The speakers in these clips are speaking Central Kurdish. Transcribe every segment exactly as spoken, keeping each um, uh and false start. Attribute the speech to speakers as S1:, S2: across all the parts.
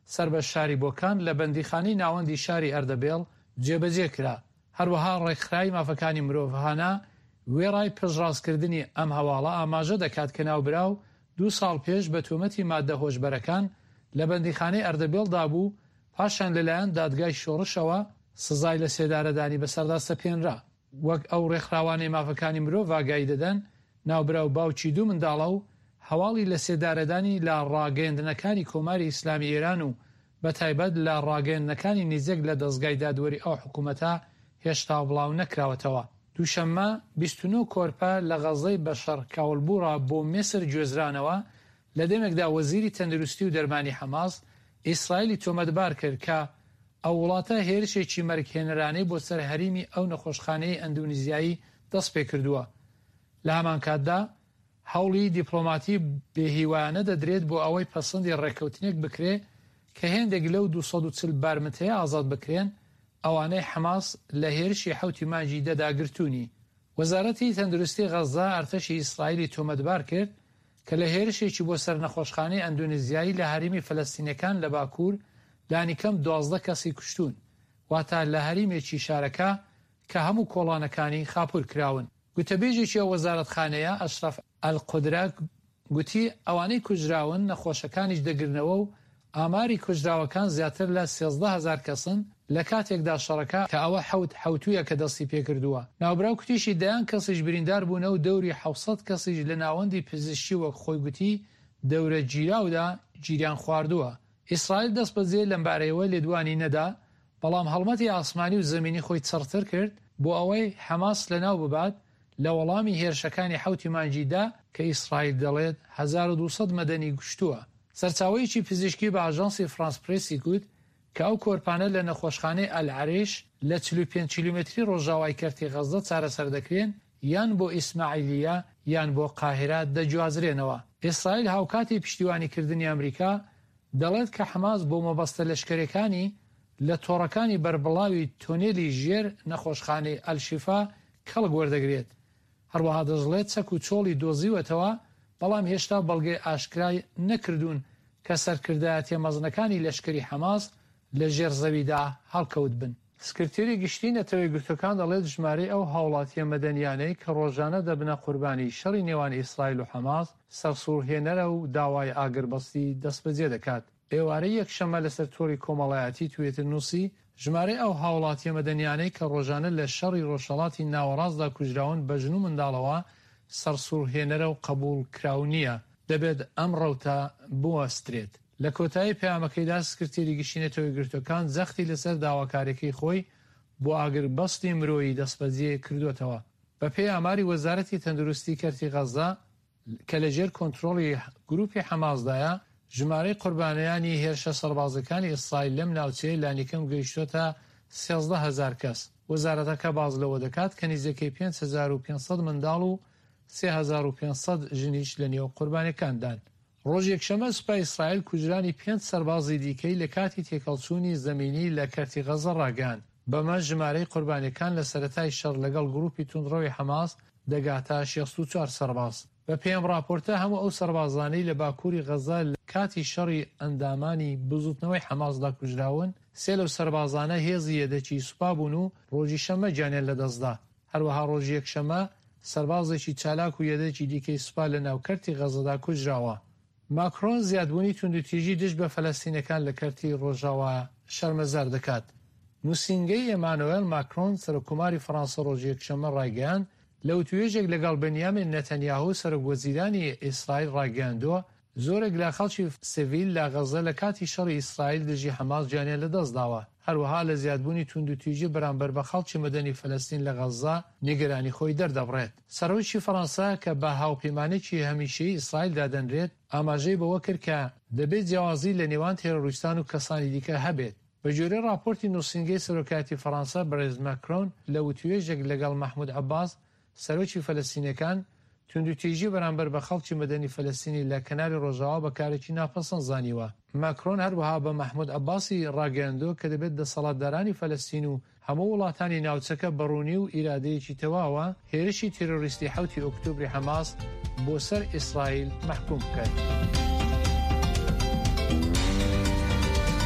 S1: سربەشاریبۆکان لە بەندیخانەی ناوەندی شاری ئەردەبێڵ جێبەجێ کرا. هەروەها ڕێکخراوی مافەکانی مرۆڤهانە وێڕای پژڕاستکردنی ئەم هەواڵە ئاماژە دەکات کە ناوبراو دوو ساڵ پێش بە تۆمەتی ماددە هۆشبەرەکان لە بەندیخانەی ئەردەبێڵدا بوو، پاشان لەلایەن دادگای شۆڕشەوە سزای لە سێدارەدانی بەسەردا سەپێنرا. وەک ئەو ڕێکخراوانەی مافەکانی مرۆڤ ئاگای دەدەن، ناوبراو باوکی دوو منداڵە و هەواڵی لە سێدارەدانی لە ڕاگەیاندنەکانی کۆماری ئیسلامی ئێران و بە تایبەت لە ڕاگەیاندنەکانی نزیک لە دەستگای دادوەری ئەو حکوومەتە هێشتا بڵاو نەکراوەتەوە. دووشەممە بیست و نۆ کۆرپە لە غەزەی بەشەر کاولبوڕە بۆ میسر گوێزرانەوە. لە دەمێکدا وەزیری تەندروستی و دەرمانی حەماس ئیسرائیلی تۆمەتبار کرد کە ئەو وڵاتە هێرشێکی مەرگهێنەرانەی بۆ سەر هەریمی ئەو نەخۆشخانەی ئەندونیزیایی دەست پێ کردووە. لە هەمان کاتدا هەوڵی دیپلۆماتی بێهیوایانە دەدرێت بۆ ئەوەی پەسەندی ڕێکەوتنێک بکرێ کە هێندێک لەو دوو سەد و چل بارمتەیە ئازاد بکرێن ئەوانەی حەماس لە هێرشی حوتی مانجی دەداگرتوونی. وەزارەتی تەندروستی غەزا ئەرتەشی ئیسرائیلی تۆمەتبار کرد کە لە هێرشێکی بۆ سەر نەخۆشخانەی ئەندونیزیایی لە هەریمی فەلەستینەکان لە باکوور لانیکەم دوازدە کەسی کوشتون، واتە لە هەریمێکی شارەکە کە هەموو کۆڵانەکانی خاپور کراون. گوتەبێژێکی وەزارەتخانەیە ئەشرەف ئەلقودرا گوتی ئەوانەی کوژراون نەخۆشەکانیش دەگرنەوە و ئاماری کوژراوەکان زیاتر لە سێزدە هەزار کەسن لە کاتێکدا شەڕەکە کە ئەوە حەوت حەوتویە کە دەستی پێکردووە. ناوبراو کوتیشی دەیان کەسیش بریندار بوونە و دەوری حەوسەد کەسیش لە ناوەندی پزیشکی وەک خۆی گوتی دەورە گیراودا گیریان خواردووە. ئیسرائیل دەست بەجێ لەمبارەیەوە لێدوانی نەدا، بەڵام هەڵمەتی ئاسمانی و زەمینی خۆی چڕتر کرد بۆ ئەوەی حەماس لەناو ببات لە وەڵامی هێرشەکانی حوتی مانجیدا کە ئیسرائیل دەڵێت هەزار و دووسەد مەدەنی گشتووە. سەرچاوەیەکی پزیشکی بە ئاژانسی فرانس پرێسی گوت کە ئەو کۆرپانە لە نەخۆشخانەی ئەلعەریش لە چل و پێنج کیلومتری ڕۆژاوای کەرتی غەزە چارەسەر دەکرێن، یان بۆ ئیسماعیلیە یان بۆ قاهرە دەجوازرێنەوە. ئیسرائیل هاوکاتی پشتیوانیکردنی ئەمریکا دەڵێت کە حەماس بۆ مەبەستە لەشکرەکانی لە تۆڕەکانی بربڵاوی تۆنێلی ژێر نەخۆشخانەی ئەلشیفا کەڵک وەردەگرێت. هەروەها دەژڵێت چەک و چۆڵی دۆزیوەتەوە، بەڵام هێشتا بەڵگەی ئاشکرای نەکردوون کە سەرکردایەتیە مەزنەکانی لەشکری حەماس لە ژێر زەویدا هەڵکەوت بن. سکرتێری گشتی نەتەوەی گرتوەکان دەڵێت ژمارەی ئەو هاوڵاتیە مەدەنیانەی کە ڕۆژانە دەبنە قوربانی شەڕی نێوان ئیسرائیل و حەماس سەرسوورهێنەرە و داوای ئاگربەستی دەستبەجێ دەکات. ئێوارەی یەکشەمە لەسەر تۆری کۆمەڵایەتی توێتر نووسی ژمارەی ئەو هاوڵاتیە مەدەنیانەی کە ڕۆژانە لە شەڕی ڕۆژهەڵاتی ناوەڕاستدا کوژراون بە ژن و منداڵەوە سەرسوورهێنەرە و قبول کراونیە، دەبێت ئەم ڕەوتە بوەسترێت. لە کۆتایی پەیامەکەیدا سکرتێری گشتینەتەوەی گرتوەکان زەختی لەسەر داواکاریەکەی خۆی بۆ ئاگربەستی مرۆیی دەستبەجێ کردوێتەوە. بە پێی ئاماری وەزارەتی تەندروستی کەرتی غەزا کە لەژێر کۆنتڕۆڵی گروپی حەماسدایە، ژمارەی قوربانیانی هێرشە سەربازەکانی ئیسرائیل لەم ناوچەیە لانیکەم گەیشتۆتە سێزدە هەزار کەس. وەزارەتەکە باز لەوە دەکات کە نزیکەی پێنج هەزار و پێنج سەد منداڵ و سێ هەزار و پێنج سەد ژنیش لە نێو قوربانیەکاندان. ڕۆژ یەکشەمە سوپای ئیسرائیل کوژرانی پێنج سەربازی دیکەی لە کاتی تێکەڵچوونی زەمینی لە کەرتی غەزە ڕاگەیاند. بەمە ژمارەی قوربانیەکان لە سەرەتای شەڕ لەگەڵ گروپی توندڕەوی حەماس دەگاتە شەست و چوار سەرباز. بە پێم راپۆرتە هەموو ئەو سەربازانەی لە باکووری غەزە لە کاتی شەڕی ئەندامانی بزوتنەوەی حەماسدا کوژراون، سێ لەو سەربازانە هێزی یەدەکی سوپا بوون و ڕۆژی شەمە گیانیان لەدەستدا. هەروەها ڕۆژی یەکشەمە سەربازێکی چالاک و یەدەکی دیکەی سوپا لە ناوکەرتی غەزەدا کوژراوە. ماکرۆن زیادبوونی توندوتیژی دژ بە فەلەستینەکان لە کەرتی ڕۆژاوا شەرمەزار دەکات. نووسینگەی ئێمانوئێل ماکرۆن سەرۆکوماری فەڕەنسا ڕۆژی یەکشەمە ڕایگەیاند لە وتوێژێک لەگەڵ بەنیامین نەتەنیاهو سەرۆکوەزیرانی ئیسرائیل ڕاگەیاندووە زۆرێک لە خەڵکی سیڤیل لە غەزە لە کاتی شەڕی ئیسرائیل دژی حەماس گیانیان لەدەستداوە. هەروەها لە زیادبوونی توندوتیژی بەرامبەر بە خەڵکی مەدەنی فەلەستین لە غەزە نیگەرانی خۆی دەردەبڕێت. سەرۆکی فەڕەنسا کە بە هاوپەیمانێکی هەمیشەیی ئیسرائیل دادەنرێت ئاماژەی بەوە کرد کە دەبێت جیاوازی لە نێوان تێرۆریستان و کەسانی دیکە هەبێت. بە جۆرەی راپۆرتی نووسینگەی سەرۆکایەتی فەڕەنسا بەڕێز ماکرۆن لە وتوێژێک لەگەڵ مەحموود عەباس سەرۆکی فەلەستینەکان توندوتیژی بەرامبەر بە خەڵکی مەدەنی فەلەستینی لە کەناری ڕۆژاوا بەکارێکی ناپەسەند زانیوە. ماکرۆن هەروەها بە مەحموود عەباسی ڕاگەیاندووە کە دەبێت دەسەڵاتدارانی فەلەستین و هەموو وڵاتانی ناوچەکە بەڕوونی و ئیرادەیەکی تەواوە هێرشی تێرۆریستی حوتی ئۆکتۆبری حەماس بۆ سەر ئیسرائیل مەحکوم بکات.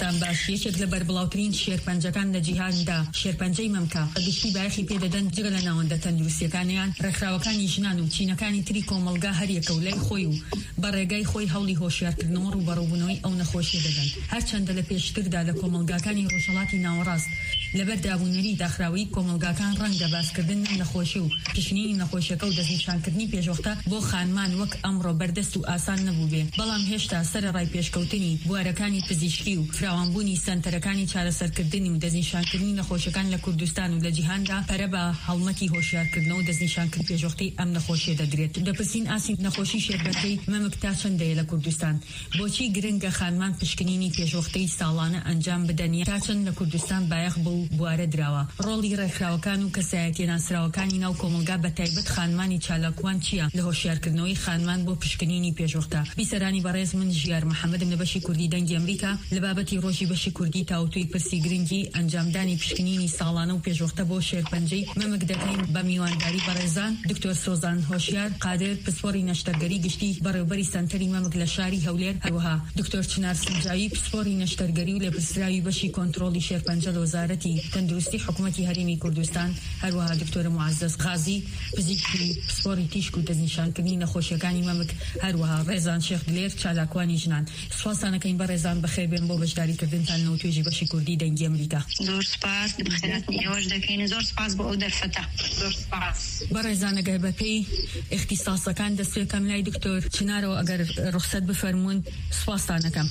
S2: حاڵتان باش یەکێک لە بەربڵاوترین شێرپەنجەکان لە جیهاندا شێرپەنجەی مەمکە گشتی بایەخی پێدەدەن جگە لە ناوەندە تەندروستیەکانیان ڕێکخراوەکانی ژنان و چینەکانی تری کۆمەلگا هەریەکە و لای خۆی و بە ڕێگای خۆی هەوڵی هۆشیارکردنەوە ڕوو بەڕووبوونەوەی ئەو نەخۆشیە دەدەن هەرچەندە لە پێشتردا لە کۆمەلگاکانی ڕۆژهەڵاتی ناوەڕاست لەبەر دابوونەری داخراوی کۆمەلگاکان ڕەنگە باسکردن نەخۆشی و پشکنینی نەخۆشیەکە و دەستنیشانکردنی پێشوەختە بۆ خانمان وەک ئەمڕۆ بەردەست و ئاسان نەبوو بێ بەڵام هێشتا سەرەڕای پێشکەوتنی بوارەکانی پزیشکی و فراوانبوونی سەنتەرەکانی چارەسەرکردنی و دەستنیشانکردنی نەخۆشیەکان لە کوردستان و لە جیهاندا پەرە بە هەڵمەتی هۆشیارکردنەوە و دەستنیشانکردن پێشوەختەی ئەم نەخۆشیە دەدرێت دەپرسین ئاسی نەخۆشی شێرپەنجەی مەمک تا چەندەیە لە کوردستان بۆچی گرنگە خانمان پشکنینی پێشوەختەی ساڵانە ئەنجام بدەنیە تا چەند لە کوردستان بایەخ بە و بوارە دراوە ڕۆڵی ڕێکخراوەکان و کەسایەتیە ناسراوەکانی ناو کۆمەلگا بە تایبەت خانمانی چالاکوان چییە لە هۆشیارکردنەوەی خانمان بۆ پشکنینی پێشوەختە بیسەرانی بەڕێز من ژیار محەممەدم لە بەشی کوردی دەنگی ئەمریکا لە بابەتی ڕۆژی بەشی کوردی تاوتوی پرسی گرنگی ئەنجامدانی پشکنینی ساڵانە و پێشوەختە بۆ شێرپەنجەی مەمک دەکەین بە میوانداری بەڕێزان دکتۆر سۆزان هۆشیار قادر پسپۆری نەشتەرگەری گشتی بەڕێوەبەری سەنتەری مەمک لە شاری هەولێر هەروەها دکتۆر چنار سنجاوی پسپۆری نەشتەرگەری و لێپرسراوی بەشی کۆنتڕۆلی شێرپەنجە لە وەزارەتی تەندروستی حکوومەتی هەرێمی کوردستان هەروەها دکتۆر معزز غازی پزیشکی پسپۆری تیشک و دەستنیشانکردنی نەخۆشیەکانی مەمک هەروەها ڕێزان شێخ دلێر چالاکوانی ژنان سوپاسانەکەین بە ڕێزان بەخێربێن بۆ بەشداریکردنتان لەو توێژی بەشی کوردی دەنگی ئەمریکا
S3: زۆر سپاس بەخێراتنی ئێوەش دەکەین زۆر سپاس بۆ ئەو دەرفەتە زۆر سپاس
S2: بە ڕێزان ئەگەر بەپێی اختصاسەکان دەست پێکەم لای دکتۆر چنارەوە ئەگەر ڕوخسەت بفەرمونون سوپاسانەکەم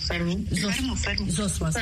S2: زۆر سپاس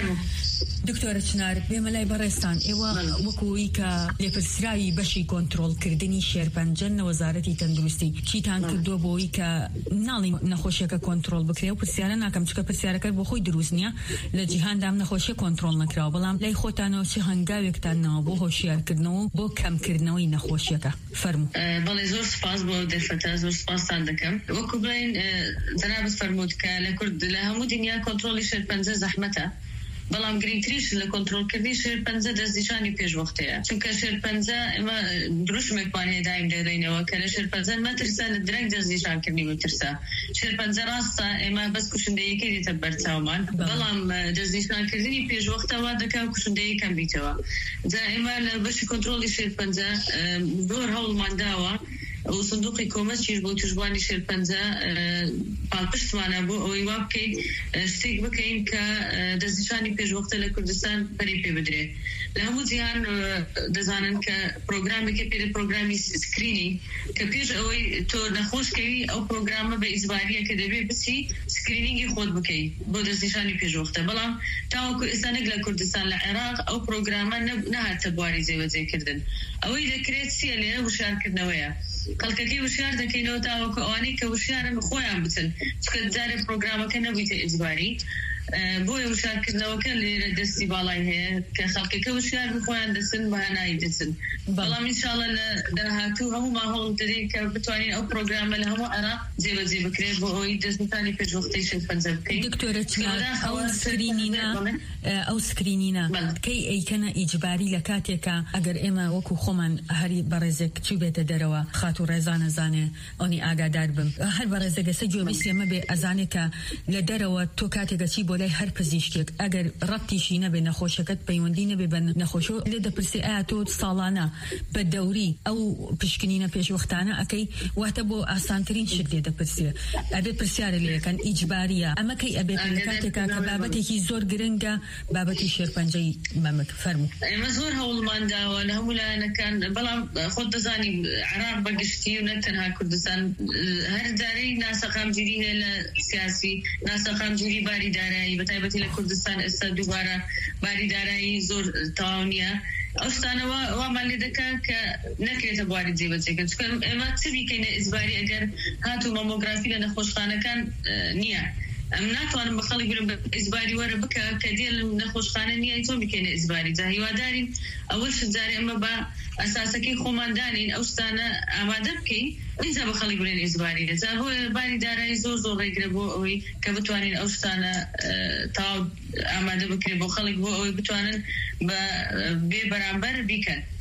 S2: دکتۆرە چنار بێمە لای بەڕێستان ئێوە وەکوی کە لێپرسراوی بەشی کۆنتڕۆڵکردنی شێرپەنجە لە وەزارەتی تەندروستی چیتان کردووە بۆی کە ناڵی نەخۆشیەکە کۆنتڕۆڵ بکرێ و پرسیارە ناکەم چکە پرسیارەکە بۆ خۆی دروست نییە لە جیهاندام نەخۆشیە کۆنتڕۆڵ نەکراوە بەڵام لای خۆتانەوە چه هەنگاوێکتانەوە بۆ هۆشیارکردنەوە بۆ کەمکردنەوەی نەخۆشیەکە فەرموو.
S3: بەڵێ زۆر سپاس بۆ دەرفەتە زۆر سپاسان دەکەم وەکو بڵێن جەنابەت فەرمووت کە لە کورد لە هەموو دنیا کۆنتڕۆڵی شێرپەنجە زەحمەتە بەڵام گرنگتریش لە کۆنتڕۆڵکردنی شێرپەنجە دەستنیشانی پێشوەختەیە چونکە شێرپەنجە ئێمە دروستمێکوان هێدایم دەدەینەوە کە لە شێرپەنجە مەترسە لە درەنگ دەستنیشانکردنی وترسە شێرپەنجە ڕاستە ئێمە بەس کوشندەیەکەی دێتە بەرچاومان بەڵام دەستنیشانکردنی پێشوەختەوە دەکا کوشندەیەکەم بیتەوە جا ئێمە لە بەشی کۆنتڕۆڵی شێرپەنجە زۆر هەوڵمان داوە و صندوقی کۆمەچیش بۆ توشبوانی شێرپەنجە پاڵپشتمانە بۆ ئەوەی وا بکەین شتێک بکەین کە دەستنیشانی پێشوەختە لە کوردستان پەری پێ بدرێت لە هەموو جیهان دەزانن کە پرۆگرامێکە پێ پرۆگرامی سکرینی کە پێش ئەوەی تۆ نەخۆشکەوی ئەو پرۆگرامە بە ئیزباریە کە دەبێت بچی سکرینینگی خۆت بکەیت بۆ دەستنیشانی پێشوەختە بەڵام تاوەکو ئێستانێک لە کوردستان لە عێراق ئەو پرۆگرامە نەهاتە بواری جێبەجێکردن ئەوەی دەکرێت چیە لێرە وشارکردنەوەیە خەڵکەکەی وشیار دەکەینەوە تاوەکو ئەوانەی کە وشیارن خۆیان بچن چکە جارێ پرۆگرامەکە نەبوویتە ئیجباری بۆیە وشارکردنەوەکە لێرە دەستی باڵای هەیە کە خەڵکەکە وشیار بخۆیان دەچن بەهانایی دەچن بەڵام ئینشاڵڵا لە داهاتوو هەموومان هەوڵ دەدەین کە بتوانین ئەو پرۆگرامە لە هەموو عێراق جێبەجێ بکرێت بۆ ئەوەی دەستنیشانی پێشوەختەی شێرپەنجە بکەین.
S2: دکتۆرە چنار ئەو سکرینینە ئەو سکرینینە کەی ئەیکەنە ئیجباری لە کاتێکە ئەگەر ئێمە وەکو خۆمان هەری بەڕێزێک چی بێتە دەرەوە خات و ڕێزانە زانێ ئەوی ئاگادار بم هەر بەڕێزەگەسە جۆبیست ئێمە بێ ئەزانێکە لە دەرەوە تۆ کاتێکە چی بۆ لای هەر پزیشکێک ئەگەر ڕەتیشی نەبێ نەخۆشەکەت پەیوەندی نەبێ بە نەخۆشە لێ دەپرسێ ئایا تۆ ساڵانە بە دەوری ئەو پشکنینە پێشوەختانە ئەەکەی واتە بۆ ئاسانترین شت لێ دەپرسێ ئەبێ پرسیارە لێەکەن ئیجباریە ئەمە کەی ئەبێت لە کاتێکا کە بابەتێکی زۆر گرنگە بابەتی شێرپەنجەی مەمک فەرموو.
S3: ئێمە زۆر هەوڵمان داوە لە هەموو لایەنەکان بەڵام خۆت دەزانی عێراق بەگشتی و نەتەنها کوردستان هەر جارەی ناسەقامگیری هەیە لە سیاسی ناسەقامگیری باری دارایی بەتایبەتی لە کوردستان ئێستا دووبارە باری دارایی زۆر تەواو نییە ئەو شتانەوە وامان لێ دەکا کە نەکرێتە بواری جێبەجێکردن چکە ئێمە چ بیکەینە ئیزباری ئەگەر هاتوو مەمۆگرافی لە نەخۆشخانەکان نییە ئەم ناتوانم بە خەڵک برم ئیزباری وەرە بکە کە دێ نەخۆشخانە نییە تۆ بکەینە ئیزباری جا هیوادارین ئەوەش جارێ ئەمە بە ئەساسەکەی خۆمان دانین ئەو شتانە ئامادە بکەین اینجا بە خەڵک برێن ئیزباری جا هۆی باری دارایی زۆر زۆر ڕێگرە بۆ ئەوەی کە بتوانین ئەو شتانە تاو ئامادە بکرێت بۆ خەڵک بۆ ئەوەی بتوانن بە بێ بەرامبەر بیکەن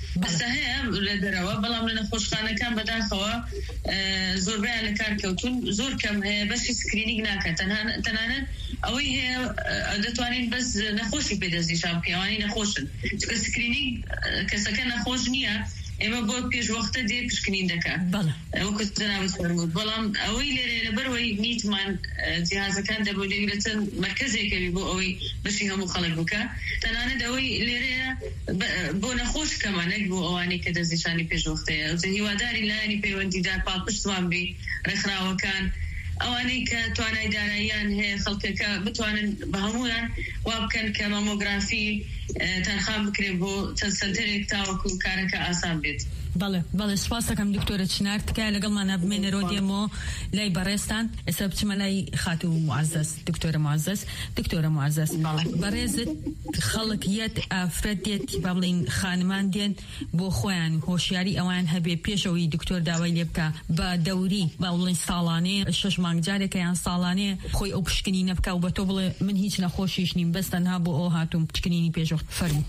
S3: بەسە هەیە لە دەرەوە بەڵام لە نەخۆشخانەکان بەداخەوە زۆربیان لە کار کەوتون زۆر کەم هەیە بەشی سکرینینگ ناکات تەنانەت ئەوەی هەیە دەتوانین بەس نەخۆشی پێدەستنیشان بکەوانی نەخۆشن چکە سکرینینگ کەسەکە نەخۆش نییە ئێمە بۆ پێشوەختە دێ پشکنین دەکات ئەو کەسناوت فەرمووت بەڵام ئەوەی لێرە لەبەرەوەی نیتمان جیهازەکان دەبودەگرێتن مرکزێکەوی بۆ ئەوەی بەشی هەموو خەڵک بکە تەنانەت ئەوەی لێرەیە بۆ نەخۆش کەمانێک بۆ ئەوانەی کە دەستنیشانی پێشوەختەیە هیواداری لایەنی پەیوەندیدار پاڵپشتوان بی ڕێکخراوەکان ئەوانەی کە توانای داراییان هەیە خەڵکەکە بتوانن بە هەمویان وا بکەن کە مامۆگرافی تەنخان بکرێت بۆ چەند سەنتەرێک تاوەکو کارەکە ئاسان بێت.
S2: بەڵێ بەڵێ سپاس دەکەم دکتۆرە چنار تکایە لەگەڵمانە بمێنەرەوە دێمەوە لای بەڕێستان ئێستا بچمە لای خاتوو معەزەز دکتۆرە معەزەز دکتۆرە معەزەز بەڕێزت خەڵک یەت ئافرەت دێت با بڵین خانمان دێن بۆ خۆیان هۆشیاری ئەوان هەبێ پێشەوەی دکتۆر داوای لێ بکە بە دەوری با بڵین ساڵانەیە شەش مانگ جارێکە یان ساڵانەیە خۆی ئەو پشکنینە بکە و بە تۆ بڵێ من هیچ نەخۆشیش نیم بەس تەنها بۆ ئەو هاتووم پشکنینی پێشوەخت فەرموو.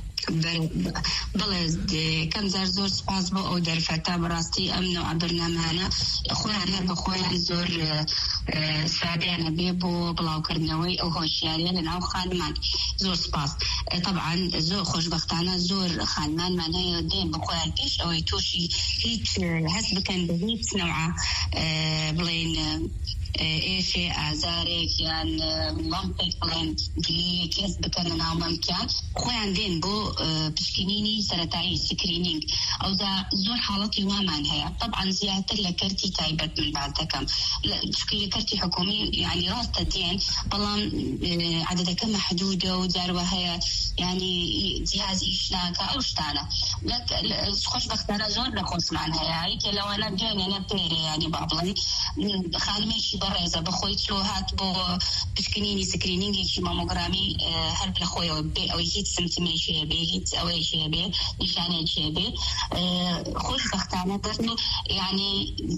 S4: بەڵێ کەم زار زۆر سپاس بۆ ئەو دەرفەتە بەڕاستی ئەم نەوع بەرنامانە خۆیان هەر بە خۆیان زۆر سادیانە بێ بۆ بڵاوکردنەوەی ئەو هۆشیاریە لە ناو خانمان زۆر سپاس. طبعا زۆر خۆشبەختانە زۆر خانمانمان هەیە دێن بە خۆیان پێش ئەوەی تووشی هیچ هەست بکەن بە هیچ نەوع بڵێن ئێشێ ئازارێک یان لەمپێک بڵێن گلەیەک هەست بکەن لە ناو مەمکان خۆیان دێن بۆ پشکنینی سەرەتایی سکرینینگ ئەودا زۆر حاڵەتی وامان هەیە طبعا زیاتر لە کەرتی تایبەت من باز دەکەم چکە لە کەرتی حکومی یعنی ڕاستە دێن بەڵام عەدەدەکە مەحدودە و جاروە هەیە یعنی جیهاز ئیش ناکە ئەو شتانە خۆشبەختانە زۆر لە خۆسمان هەیە کە لەوانە دێنێنە پێرە ینی با بڵێن خانمێکی بەڕێزە بەخۆی چۆ هات بۆ پشکنینی سکرینینگێکی مامۆگرامی هەر لە خۆیەوە بێ ئەوەی هیچ سمتمێکی بێ هیچ ئەوەیشێ بێ نیشانێکی بێ خۆشبەختانە دەرن و یعنی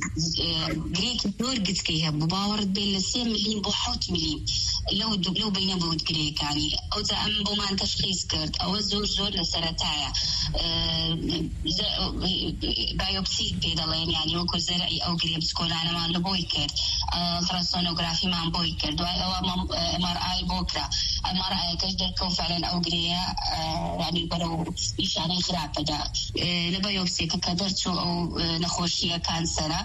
S4: گرێکی زۆر گچکەی هەبوو باوەڕت بێ لە سێ ملیم بۆ حەوت ملیم لەو لەو بینە بوت گرێکانی ئەوجا ئەم بۆمان تەشخیص کرد ئەوە زۆر زۆر لە سەرەتایە بایۆپسی پێ دەڵێن یعنی وەکو زەرعی ئەو گرێ بچکۆلانەمان لە بۆی کرد ئەڵتراسۆنۆگرافیمان بۆی کرد دوای ئەوە ئەم ئار ئای بۆ کرا ئەم ئار ئایەکەش دەرکەوت فعلەن ئەو گرەیە یعنی بەرەو نیشانەی خراپەدا لە بایۆپسیەکە کە دەرچوو ئەو نەخۆشیە کانسەرە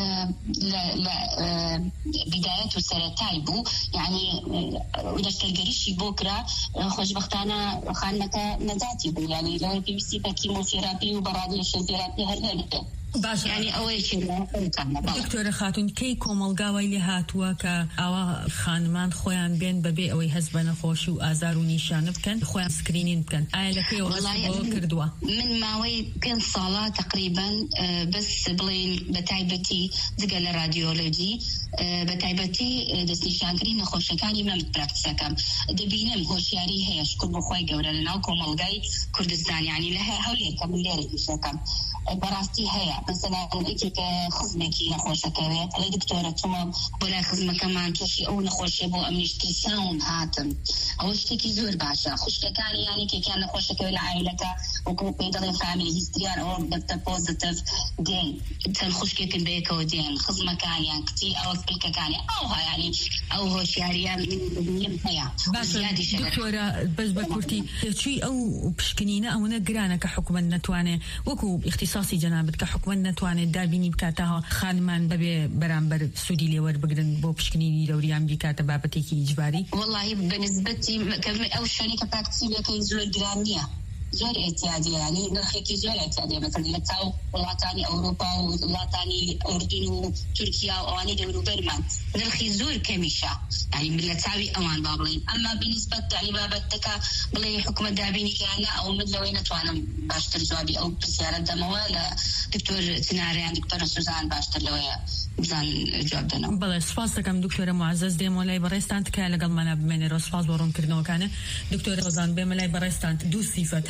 S4: لە بیدایەت و سەرەتای بوو یعنی دەستەرگەریشی بۆ کرا خۆشبەختانە خانمەکە نەجاتی بوو یعنی لەوەی پێویستی بە کیمۆتێراپی و بە ڕادیۆشن تێراپی هەر نەبێت.
S2: باش
S4: یعنی ئەوەیەکی
S2: دکتۆرە خاتون کەی کۆمەڵگاوای لێ هاتووە کە ئاوا خانمان خۆیان بێن بەبێ ئەوەی هەست بە نەخۆشی و ئازار و نیشانە بکەن خۆیان سکرینین بکەن ئایا لە پێوە کردووە؟
S4: من ماوەی پێنج ساڵە تقریبا بەس بڵێن بە تایبەتی جگە لە رادیۆلۆجی بە تایبەتی دەستنیشانکردنی نەخۆشیەکانی من پراکتیسەکەم دەبینم هۆشیاری هەیە شکر بەخوای گەورە لە ناو کۆمەڵگای کوردستان یعنی لە هەولێرکە من لێرە ئیشەکەم بەڕاستی هەیە مثلا ئێکێکە خزمێکی نەخۆشەکەوێ ئەڵێ دکتۆرە چۆمە بۆ لای خزمەکەمان تووشی ئەو نەخۆشیە بۆ ئەمنیشتی ساوم هاتم ئەوە شتێکی زۆر باشە خوشکەکانی یانی کێکیان نەخۆشەکەوێ لە عایلەکە وەکو پێی دەڵێن فامیلی هیستریان ئەوە دەبتە پۆزتیڤ دێن چەند خوشکێکن بەیەکەوە دێن خزمەکانیان کتی ئەوە سپلکەکانی ئەوها یانی ئەو هۆشیاریان من هەیە.
S2: دکتۆرە بەس بە کورتی چی ئەو پشکنینە ئەوەنە گرانە کە حکومەت نەتوانێت وەکو اختصاصی جەنابەت کە حکومەت نەتوانێت دابینی بکاتەوە خانمان بەبێ بەرامبەر سوودی لێوەربگرن بۆ پشکنینی دەوریان بیکاتە بابەتێکی ئیجباری؟
S4: وەڵڵاهی بەنسبەتی ئەو شوێنی کە پراکتیسیەکەی زۆر گران نییە زۆر احتیاجی یعنی نرخێکی زۆر احتیاجی مثلا لە چاو وڵاتانی ئەوروپا و وڵاتانی ئوردن و تورکیا و ئەوانی دەوروبەرمان نرخی زۆر کەمیشە یعنی لە چاوی ئەوان با بڵێن ئەمما بنسبەت یعنی بابەتەکە بڵێ حکومەت دابینی کەیانە ئەو من لەوەی نەتوانم باشتر جوابی ئەو پرسیارە دەمەوە لە دکتۆر چناریان دکتۆرە سوزان باشتر لەوەیە بزان جواب دەنەوە.
S2: بەڵێ سپاس دەکەم دکتۆرە معەزەز دێمە لای بەڕێستان تکایە لەگەڵمانە بمێنێرەوە سپاس بۆ ڕوونکردنەوەکانە دکتۆرە سوزان بێمە لای بەڕێستان دوو سیفەت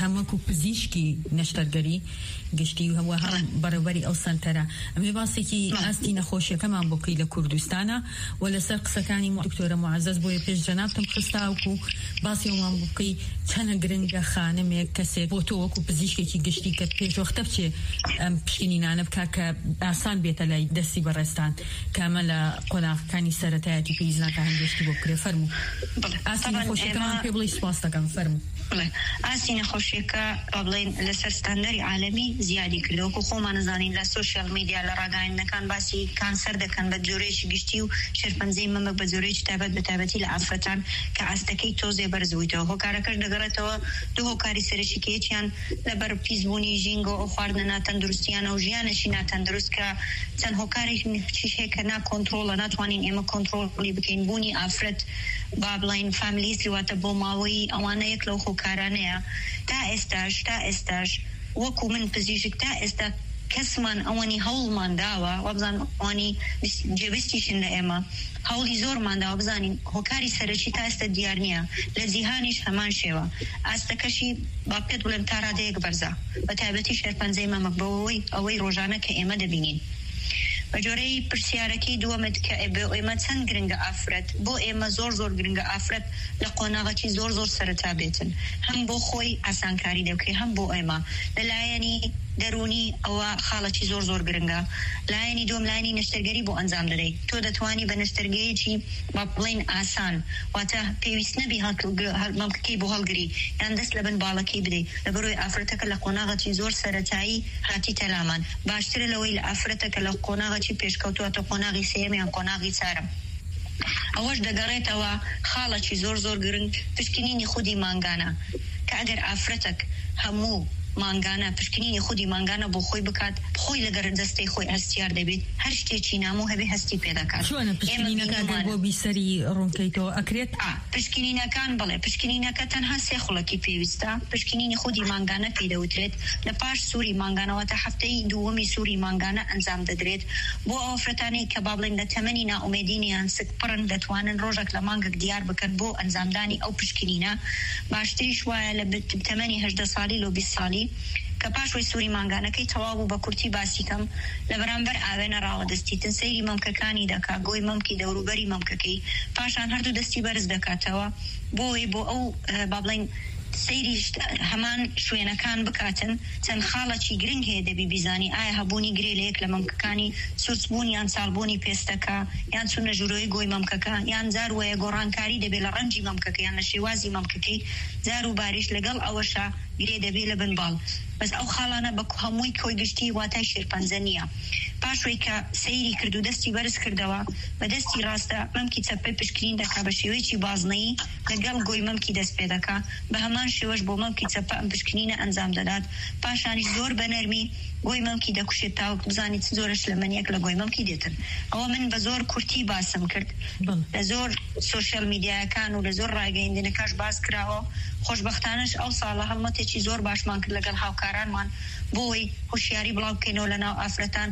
S2: هەموو پزیشکی نەشتەرگەری گشتی و هەمووها بەڕێوەبەری ئەو سنتەرە ئەمێ باسێکی ئاستی نەخۆشیەکەمان بۆکەی لە کوردستانە و لەسەر قسەکانی دکتۆرە معزەز بۆیە پێش جەنابتم خستاوکو باسی ئەومان بکەی چەنە گرنگە خانمێک کەسێک بۆ تۆ وەکو پزیشکێکی گشتی کە پێشوەختە بچێ ئەم پشکنینانە بکا کە ئاسان بێتە لای دەستی بەڕێستان کامە لە قۆناغەکانی سەرەتایەتی پێویستناکە هەنگشتی بۆ بکرێ فەرموو ئاستی نەخۆشیەکەمان پێ بڵێ سپاس دەکەم فەرموو
S4: ئاستی نەخۆشیەکە بڵێن لەسەر ستاندەری عالەمی زیادی کردەوەکو خۆمان نزانین لە سوشیال میدیا لە ڕاگەیاندنەکان باسی کانسەر دەکەن بە جۆرەیەکی گشتی و شێرپەنجەی مەمەک بە جۆرەیەکی تایبەت بە تایبەتی لە ئافرەتان کە ئاستەکەی تۆزێ بەرزبوویتەوە هۆکارەکەش دەگەڕێتەوە دوو هۆکاری سەرەکیەکیان لەبەر پیسبوونی ژینگە و خواردنە ناتەندروستیانە و ژیانێکی ناتەندروست کە چەند هۆکارێکیش هەیە کە ناکۆنترۆڵە ناتوانین ئێمە کۆنترۆڵی بکەین بوونی ئافرەت با بڵین فامیلیستی واتە بۆ ماوەی ئەوانە یەک لەو هۆکارانەیە تا ئێستاش تا ئێستاش وەکو من پزیشک تا ئێستا کەسمان ئەوەنی هەوڵمان داوە وەبزان ئەوانی جێبستیشن لە ئێمە هەوڵی زۆرمان داوە بزانین هۆکاری سەرەکی تا ئێستا دیار نییە لە جیهانیش هەمان شێوە ئاستەکەشی با پێت بڵێم تا ڕادەیەک بەرزە بە تایبەتی شێرپەنجەی مەمەک بەوەی ئەوەی ڕۆژانە کە ئێمە دەبینین بە جۆرەی پرسیارەکەی دووەمت کە ئێمە چەند گرنگە ئافرەت بۆ ئێمە زۆر زۆر گرنگە ئافرەت لە قۆناغەکی زۆر زۆر سەرەتا بێتن هەم بۆ خۆی ئاسانکاری دەبکەی هەم بۆ ئێمە لەلایەنی دەرونی ئەوە خاڵەکی زۆر زۆر گرنگە لایەنی دوم لایەنی نەشتەرگەری بۆ ئەنجام دەدەیت تۆ دەتوانی بە نەشتەرگەیەکی با بڵێن ئاسان واتە پێویست نەبی مەمکەکەی بۆ هەڵگری یان دەست لە بن باڵەکەی بدەیت لەبەرەوەی ئافرەتەکە لە قۆناغەکی زۆر سەرەتایی هاتی تەلامان باشترە لەوەی لە ئافرەتەکە لە قۆناغەکی پێشکەوتووەتە قۆناغی سێم یان قۆناغی چارەم ئەوەش دەگەڕێتەوە خاڵەکی زۆر زۆر گرنگ پشکنینی خودی مانگانە کە ئەگەر ئافرەتەک هەموو مانگانە پشکنینی خودی مانگانە بۆ خۆی بکات خۆی لەگەر دەستەی خۆی هەستیار دەبێت هەر شتێکی نامۆ هەبێ هەستی پێ دەکات
S2: چۆنە پشکنینەکە بۆ بیسەری ڕوونکەیتەوە ئەکرێت
S4: پشکنینەکان بڵێ پشکنینەکە تەنها سێ خوڵەکی پێویستە پشکنینی خودی مانگانە پێدەوترێت لە پاش سووری مانگانەوە تا هەفتەی دووەمی سووری مانگانە ئەنجام دەدرێت بۆ ئەو ئافرەتانەی کە با بڵێن لە تەمەنی ناومێدینیان سک پڕن دەتوانن ڕۆژێک لە مانگێک دیار بکەن بۆ ئەنجامدانی ئەو پشکنینە باشتریش وایە لە تەمەنی هەژدە ساڵی لۆ بیست ساڵی کە پاشوی سووری مانگانەکەی تەواو بوو بە کورتی باسیکەم لە بەرامبەر ئاوێنە ڕاوەدەستیتن سەیری مەمکەکانی دەکا گۆی مەمکی دەوروبەری مەمکەکەی پاشان هەردوو دەستی بەرز دەکاتەوە بۆی بۆ ئەو با بڵێن سەیری هەمان شوێنەکان بکاتن چەند خاڵەکی گرنگ هەیە دەبی بیزانی ئایا هەبوونی گرێ لە یەک لە مەمکەکانی سوورچبوون یان ساڵبوونی پێستەکە یان چوونە ژوورۆی گۆی مەمکەکە یان جار وەیە گۆڕانکاری دەبێت لە ڕەنجی مەمکەکە یان لە شێوازی مەمکەکەی جار و باریش لەگەڵ ئەوەشە گرێ دەبێت لە بنباڵ بەس ئەو خاڵانە بە هەمووی کۆی گشتی واتای شێرپەنجە نییە پاشوی کە سەیری کرد و دەستی بەرز کردەوە بە دەستی ڕاستە مەمکی چەپەی پشکنین دەکا بە شێوەیەکی بازنەیی لەگەڵ گۆی مەمکی دەست پێ دەکا بە هەمان شێوەش بۆ مەمکی چەپە ئەم پشکنینە ئەنجام دەدات پاشانیش زۆر بە نەرمی گۆی مەمکی دەکوشێت تا بزانیت زۆرش لە منیەک لە گۆی مەمکی دێتن ئەوە من بە زۆر کورتی باسم کرد لە زۆر سوشیال میدیایەکان و لە زۆر ڕاگەیاندنەکەش باس کراوە خۆشبەختانەش ئەو ساڵە هەڵمەتێکی زۆر باشمان کرد لەگەڵ هاوکارانمان بۆی هوشیاری بڵاو بکەینەوە لە ناو ئافرەتان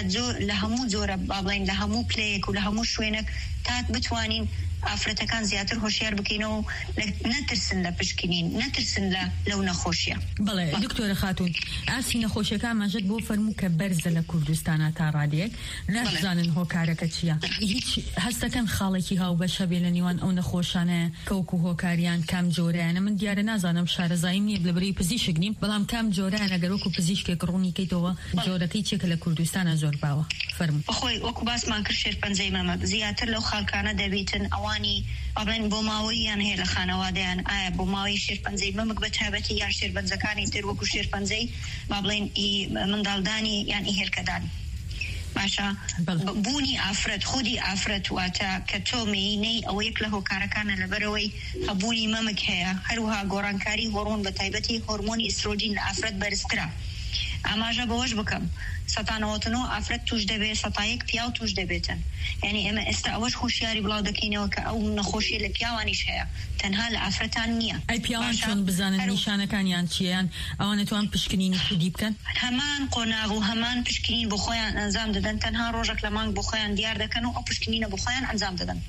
S4: لە هەموو جۆرە با بڵێن لە هەموو پلەیەک و لە هەموو شوێنێک تا بتوانین ئافرەتەکان زیاتر هۆشیار بکەینەوە نەترسن لە پشکنین نەترسن لە لەو نەخۆشیە.
S2: بەڵێ دکتۆرە خاتون ئاسی نەخۆشیەکانمانژت بۆ فەرموو کە بەرزە لە کوردستانە تا ڕادێک نەزانن هۆکارەکە چییە هیچ هەستەکەن خاڵێکی هاوبەشە بێ لە نێوان ئەو نەخۆشانە کەوکو هۆکاریان کام جۆرەیانە من دیارە نازانم شارەزاییم نییە لەبەرەوەی پزیشک نیم بەڵام کام جۆرەیانە گەر وەکو پزیشکێک ڕوونیکەیتەوە جۆرەکەی چێکە لە کوردستانە زۆر باوە فەرموو.
S4: بەخۆی وەکو باسمان کرد شێرپەنجەی مەمەک زیاتر لەو خاڵکانە دەبێتن ئەوانی ئەڵێن بۆ ماوەیان هەیە لە خانەوادەیان ئایا بۆ ماوەی شێرپەنجەی مەمک بە تایبەتی یان شێرپەنجەکانی تر وەکو شێرپەنجەی با بڵێن منداڵدانی یان ئیهێلکەدان باشە بوونی ئافرەت خودی ئافرەت واتە کە تۆ مێینەی ئەوە یەک لە هۆکارەکانە لەبەرەوەی هەبوونی مەمک هەیە هەروها گۆڕانکاری هۆڕمۆن بە تایبەتی هۆرمۆنی ئیسترۆجین لە ئافرەت بەرزترە ئاماژە بەوەش بکەم سەتانەوەتنەوە ئافرەت توش دەبێت سەتایەک پیاو توش دەبێتن یعنی ئێمە ئێستا ئەوەش هوشیاری بڵاو دەکەینەوە کە ئەو نەخۆشیە لە پیاوانیش هەیە تەنها لە ئافرەتان نییە.
S2: ئەی پیاوان چۆن بزانن نیشانەکانیان چیان ئەوانە توان پشکنینی خودی بکەن
S4: هەمان قۆناغ و هەمان پشکنین بۆ خۆیان ئەنجام دەدەن تەنها ڕۆژێک لە مانگ بۆ خۆیان دیار دەکەن و ئەو پشکنینە بۆ خۆیان ئەنجام دەدەن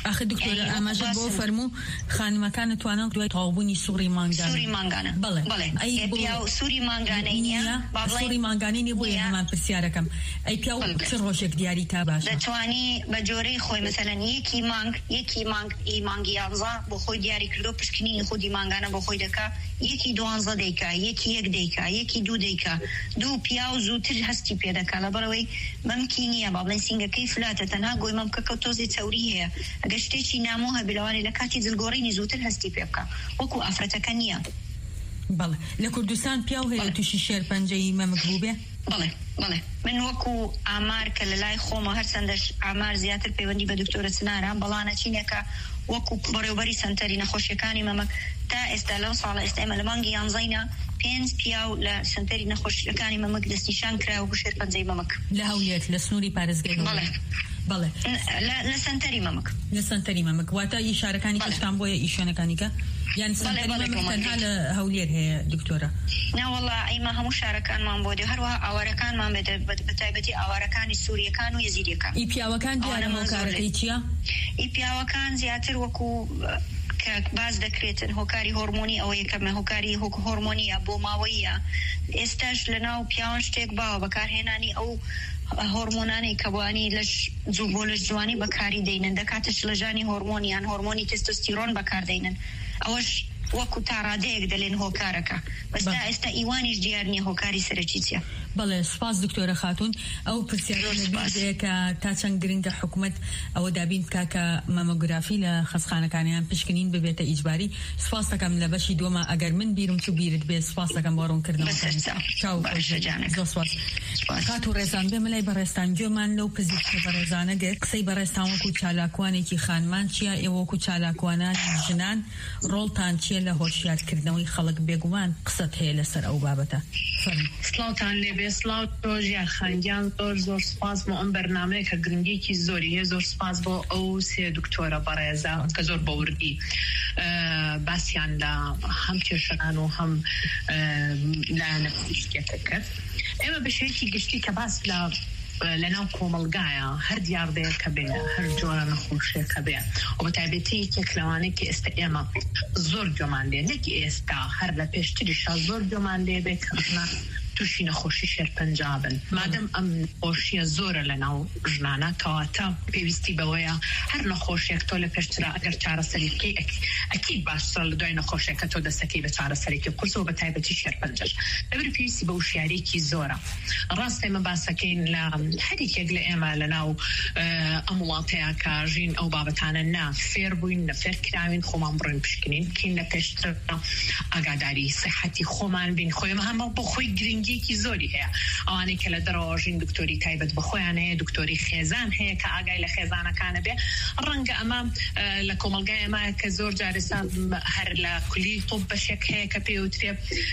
S2: ئاخە دکتۆرە ئاماژە بۆ فەرموو خانمەکان توانن دوای تەواوبوونی سووری مانگانە
S4: سووری مانگانە
S2: بەڵێ
S4: ئەی پیا سووری مانگانەی نییە
S2: سووری مانگانی نیە بۆیە هەمان پرسیارەکەم ئەی پیا چ ڕۆژێک دیاری کا باشە
S4: دەتوانی بە جۆرەی خۆی مەسەلەن یەکی مانگ یەکی مانگ ئی مانگی یانزە بۆ خۆی دیاری کردو پشکنینی خودی مانگانە بۆ خۆی دەکا یەکی دوانزە دەیکا یەکی یەک دەیکا یەکی دوو دەیکا دوو پیا و زووتر هەستی پێ دەکا لەبەرەوەی بەمکی نییە با بڵێن سینگەکەی فلاتە تەنها گۆی مەمکەکە و تۆزی چەوری هەیە ئەگەر شتێکی نامۆ هەبیلەوانی لە کاتی جلگۆڕینی زووتر هەستی پێ بکە وەکو ئافرەتەکە نییە.
S2: بەڵێ لە کوردستان پیاو هەیە تووشی شێرپەنجەی مەمک بوو بێ؟
S4: بەڵێ بەڵێ من وەکو ئامار کە لە لای خۆمە هەرچەندەش ئامار زیاتر پەیوەندی بە دکتۆرە چنارە بەڵانە چینێکە وەکو بەڕێوەبەری سەنتەری نەخۆشیەکانی مەمک تا ئێستا لەو ساڵە ئێستا ئێمە لە مانگی یانزەینە پێنج پیاو لە سەنتەری نەخۆشیەکانی مەمک دەستنیشان کراوە بۆ شێرپەنجەی مەمک
S2: لە هەولێر لە سنووری پارێزگای.
S4: بەڵێ
S2: بەڵێ
S4: لە سەنتەری مەمک
S2: لە سەنتەری مەمک واتە ئیشارەکانی کەشتان بۆیە ئیشانەکانیکە یان سەنتەری مەمک تەنها لە هەولێر هەیە دکتۆرە؟
S4: ناوەڵا ئەیمە هەموو شارەکانمان بۆ دێ هەروەها ئاوارەکانمان بە تایبەتی ئاوارەکانی سووریەکان و یەزیدیەکان.
S2: ئی پیاوەکان دیارە هۆکارەکەی چییە؟
S4: ئی پیاوەکان زیاتر وەکو کە باز دەکرێتن هۆکاری هۆرمۆنی ئەوە یەکەمە هۆکاری هۆرمۆنیە بۆ ماوەیە ئێستاش لەناو پیاوان شتێک باوە بەکارهێنانی ئەو هۆرمۆنانی کەبوانی لەش جوو بۆ لەش جوانی بەکاری دەینن دەکاتش لە ژانی هۆرمۆنیان هۆرمۆنی تستۆستیرۆن بەکاردەینن ئەوەش وەکو تاڕادەیەک دەلێن هۆکارەکە بەستا ئێستا ئیوانیش دیار نییە هۆکاری سەرەکی چیە.
S2: بەڵێ سپاس دکتۆرە خاتون ئەو پرسیارەیەکە تا چەند گرنگە حکوومەت ئەوە دابین بکا کە مەمۆگرافی لە خەستخانەکانیان پشکنین ببێتە ئیجباری. سپاس دەکەم لە بەشی دووەمە ئەگەر من بیرم چوو بیرت بێ سپاس دەکەم بۆ ڕوونکردنەوە. کات و ڕێزان بێ مەلای بەڕێستان گوێمان لەو پزیشکە بەڕێزانە گرت قسەی بەڕێستان وەکو چالاکوانێکی خانمان چییە ئێوە وەکو چالاکوانان ژنان ڕۆڵتان چییە لە هۆشیارکردنەوەی خەڵک بێگومان قسەت هەیە لەسەر ئەو بابەتە؟
S5: سڵاوتان لێبێ سڵاو تۆژیان خانگیان زۆر زۆر سپاس بۆ ئەم بەرنامەیە کە گرنگێکی زۆری هەیە زۆر سپاس بۆ ئەو سێ دکتۆرە بەڕێزە کە زۆر بەوردی باسییان لە هەم کێشەکان و هەم لایەنە پزیشکیەکە کرد. ئێمە بەشێکی گشتی کە باس لە لەناو کۆمەلگایە هەر دیاردەیەکە بێ هەر جۆرە نەخۆشیەکە بێ و بە تایبەتی یەکێک لەوانەیە کە ئێستا ئێمە زۆر گوێمان لێ نەکی ئێستا هەر لە پێشتریشا زۆر گوێمان لێ بێ کە تووشی نەخۆشی شێرپەنجابن مادەم ئەم نەخۆشیە زۆرە لەناو ژنانە کەواتە پێویستی بەوەیە هەر نەخۆشیێک تۆ لە پێشترا ئەگەر چارەسەری بکەی ئەکید باشترە لە دوای نەخۆشیەکە تۆ دەستەکەی بە چارەسەرێکی قورسەوە بە تایبەتی شێرپەنجەش لەبەر پێویستی بە وشیارێکی زۆرە. ڕاست ئێمە باسەکەین لە هەرێکێک لە ئێمە لەناو ئەم وڵاتەیە کە ژین ئەو بابەتانە نا فێر بووین لە فێر کراوین خۆمان بڕین پشکنین بکەین لە پێشتر ئاگاداری سەحەتی خۆمان بین خۆیمە هەمە بۆ خۆی گرنگ گرنگیەکی زۆری هەیە. ئەوانەی کە لە دەڕۆژین دکتۆری تایبەت بەخۆیان هەیە، دکتۆری خێزان هەیە کە ئاگای لە خێزانەکانە بێ. ڕەنگە ئەمە لە کۆمەلگای ئەمایە کە زۆر جارستان هەر لە کولی تۆپ بەشێک هەیە کە پێوترێ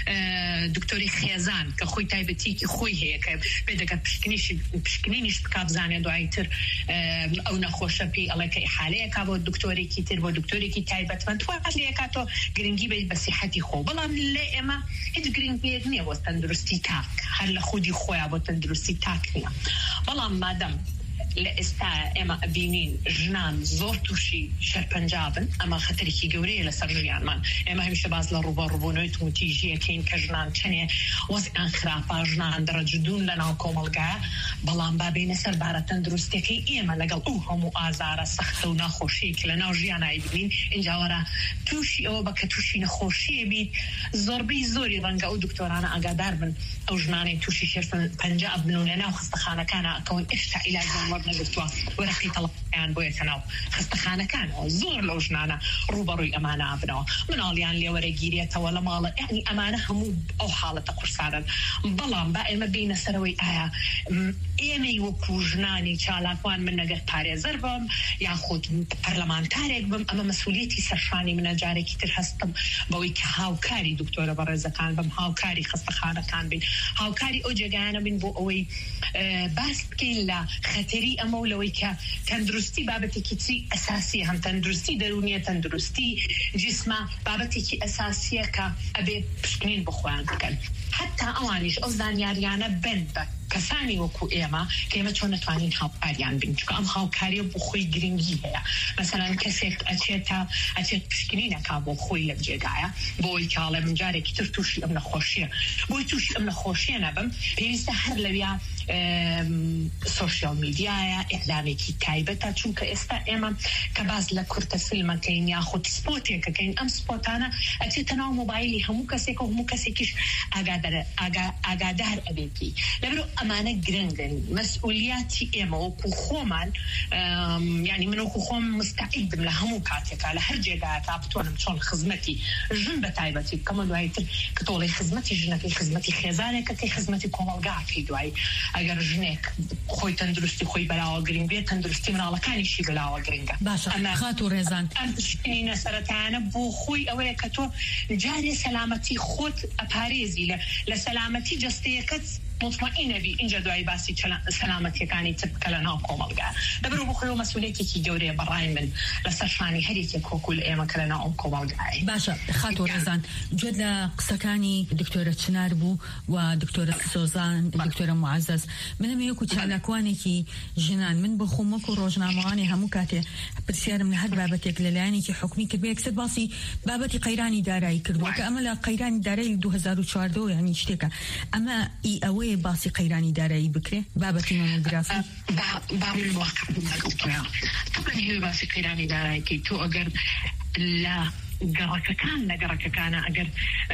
S5: دکتۆری خێزان کە خۆی تایبەتیکی خۆی هەیە کە بێدەگەر پشکنینیش بکا بزانێ دوایتر ئەو نەخۆشە پێی ئەڵێ کە ئیحالەیەکا بۆ دکتۆرێکی تر بۆ دکتۆرێکی تایبەتمەند توانێکاتۆ گرنگی بێت بە سیحەتی خۆ. بەڵام لێ ئێمە هیچ گرنگێک نییە بۆ تەندروستی تاک، هەر لە خودی خۆیان بۆ تەندروستی تاک نییە. بەڵام مادەم لە ئێستا ئێمە ئەبینین ژنان زۆر تووشی شەرپەنجابن، ئەمە خەتەرێکی گەورەیە لەسەر نوێیانمان. ئێمە هەمیشە باز لە ڕوبەڕووبوونەوەی توتیژیەکەین کە ژنان چەنێ وەزعیان خراپە، ژنان دەرەجدون لەناو کۆمەلگایە. بەڵام با بینە سەربارە تەندروستیەکەی ئێمە لەگەڵ ئەو هەموو ئازارە سەختە و ناخۆشیەکی لەناو ژیانە بینین، اینجا وەرە تووشی ئەوە بە کە تووشی نەخۆشیە بیت. زۆربەی زۆری ڕەنگە ئەو دکتۆرانە ئاگادار بن ئەو ژنانەی تووشی شەرپەنجاب بن و لەناو خستەخانەکانە ئەکەون ئێشتا عیلاجیان نەگرتووە وەرەقی تەڵەقیان بۆ یەکەناو خستەخانەکانەوە. زۆر لەو ژنانە ڕوبەڕووی ئەمانە ئابنەوە، مناڵیان لێوەرەگیرێتەوە لە ماڵە. یعنی ئەمانە هەموو ئەو حاڵەتە قورسانن. بەڵام با ئێمە بینە سەرەوەی ئایا ئێمەی وەکو ژنانی چالاکوان من نەگەر پارێزەر بم یاخود پەرلەمانتارێک بم، ئەمە مەسئولیەتی سەرشانی منە. جارێکی تر هەستم بەوەی کە هاوکاری دکتۆرە بەڕێزەکان بم، هاوکاری خستەخانەکان بین، هاوکاری ئەو جێگایانە بین بۆ ئەوەی باس بکەین لە خەتەری ئەمە و لەوەی کە تەندروستی بابەتێکی چی ئەساسی، هەم تەندروستی دەرونیە، تەندروستی جسمە بابەتێکی ئەساسیە کە ئەبێ پشکنین بخۆیان بکەن. حتا ئەوانیش ئەو زانیاریانە بن بە کەسانی وەکو ئێمە کە ئێمە چۆن نتوانین هاوکاریان بین، چونکە ئەم هاوکاریە بۆ خۆی گرنگی هەیە. مەسەڵەن کەسێک ئەچێتە ئەچێت پشکنی نەکا بۆ خۆی لە جێگایە، بۆی کاڵێ من جارێکی تر تووشی ئەم نەخۆشیە، بۆی تووشی ئەم نەخۆشیە نەبم، پێویستە هەر لەویا سۆشیال میدیایە ئیعلامێکی تایبەتە، چونکە ئێستا ئێمە کە باز لە کورتە فیلمەکەین یاخود سپۆتێکەکەین، ئەم سپۆتانە ئەچێتە ناو مۆبایلی هەموو کەسێک و هەموو کەسێکیش ئاگادار ئەبێتی. لەبەرەوە ئەمانە گرنگن، مەسئولیاتی ئێمە وەکو خۆمان، یعنی من وەکو خۆم مستعیدم لە هەموو کاتێکا لە هەر جێگایەکا بتوانم چۆن خزمەتی ژن بە تایبەتی بکەمە، دواییتر کە تۆڵی خزمەتی ژنەکەی خزمەتی خێزانێکە کەی خزمەتی کۆمەڵگاکەی دوایی ئەگەر ژنێک خۆی تەندروستی خۆی بەلاوە گرنگ بێت، تەندروستی مناڵەکانیشی بەلاوە گرنگە.
S2: باشە خات و ڕێزان
S5: ئەم پشتینە سەرەتایانە بۆ خۆی ئەوەیە کە تۆ جارێ سەلامەتی خۆت ئەپارێزی لە سەلامەتی جەستەیەکەت مطمئنە بی. اینجا دوای باسی سەلامەتیەکانی تر بکە لە ناو کۆمەڵگا. لەبەرەوە بۆ خۆی مەسئولیەتێکی گەورەیە بەڕای من لەسەر شانی هەرێکێک کۆکو لە ئێمە کە لە ناو کۆمەڵگایە.
S2: باشە خات و ڕێزان، گوێت لە قسەکانی دکتۆرە چنار بوو و دکتۆرە سۆزان، دکتۆرە معەزەز. منم یەکو چالاکوانێکی ژنان، من بۆ خۆم وەکو ڕۆژنامەوانی هەموو کاتێ پرسیارم لە هەر بابەتێک لەلایەنێکی حکومی کرد، یەکسەر باسی بابەتی قەیرانی دارایی کردووە کە ئەمە لە قەیرانی دارایی دوو هەزار و چواردە یعنی شتێکە. ئەمە ئی ئەوەیە باسی قەیرانی دارایی بکرێ، بابەتی مامۆگرافی
S5: بابل واقع بکرێ. طبعا هی باسی قەیرانی دارایی کەی تۆ ئەگەر لە گەڕەکەکان لە گەڕەکەکانە ئەگەر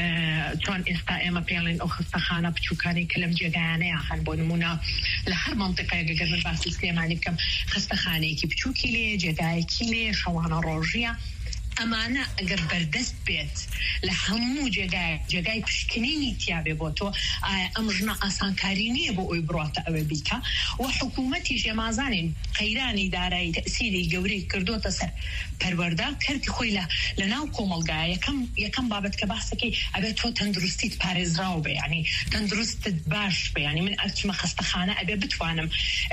S5: چۆن ئێستا ئێمە پێڵێن ئەو خستەخانە بچووکانی کە لەم جێگایانەیە هەن، بۆ نمونە لە هەر مەنتیقەیەک ئەگەر من باسی سلێمانی بکەم، خستەخانەیەکی بچووکی لێ، جێگایەکی لێ، شەوانە ڕۆژیە، ئەمانە ئەگەر بەردەست بێت لە هەموو جێگای جێگای پشکنینی تیاابێ بۆ تۆ، ئایا ئەم ژنە ئاسانکاری نییە بۆ ئەوی بڕاتە ئەوە بیکە. و حکوومەتی ژێمازانین قەیرانی دارایی تەسیری گەورەی کردوتە سەر پەروەردە کردی خۆی لە ناو کۆمەڵگایە. یەکەم یەکەم بابەت کە باسەکەی ئەبێت تۆ تەندروستیت پارێزراو بێ، ینی تەندروستت باش بێ، ینی من ئەچمە خستەخانە ئەبێ بتوانم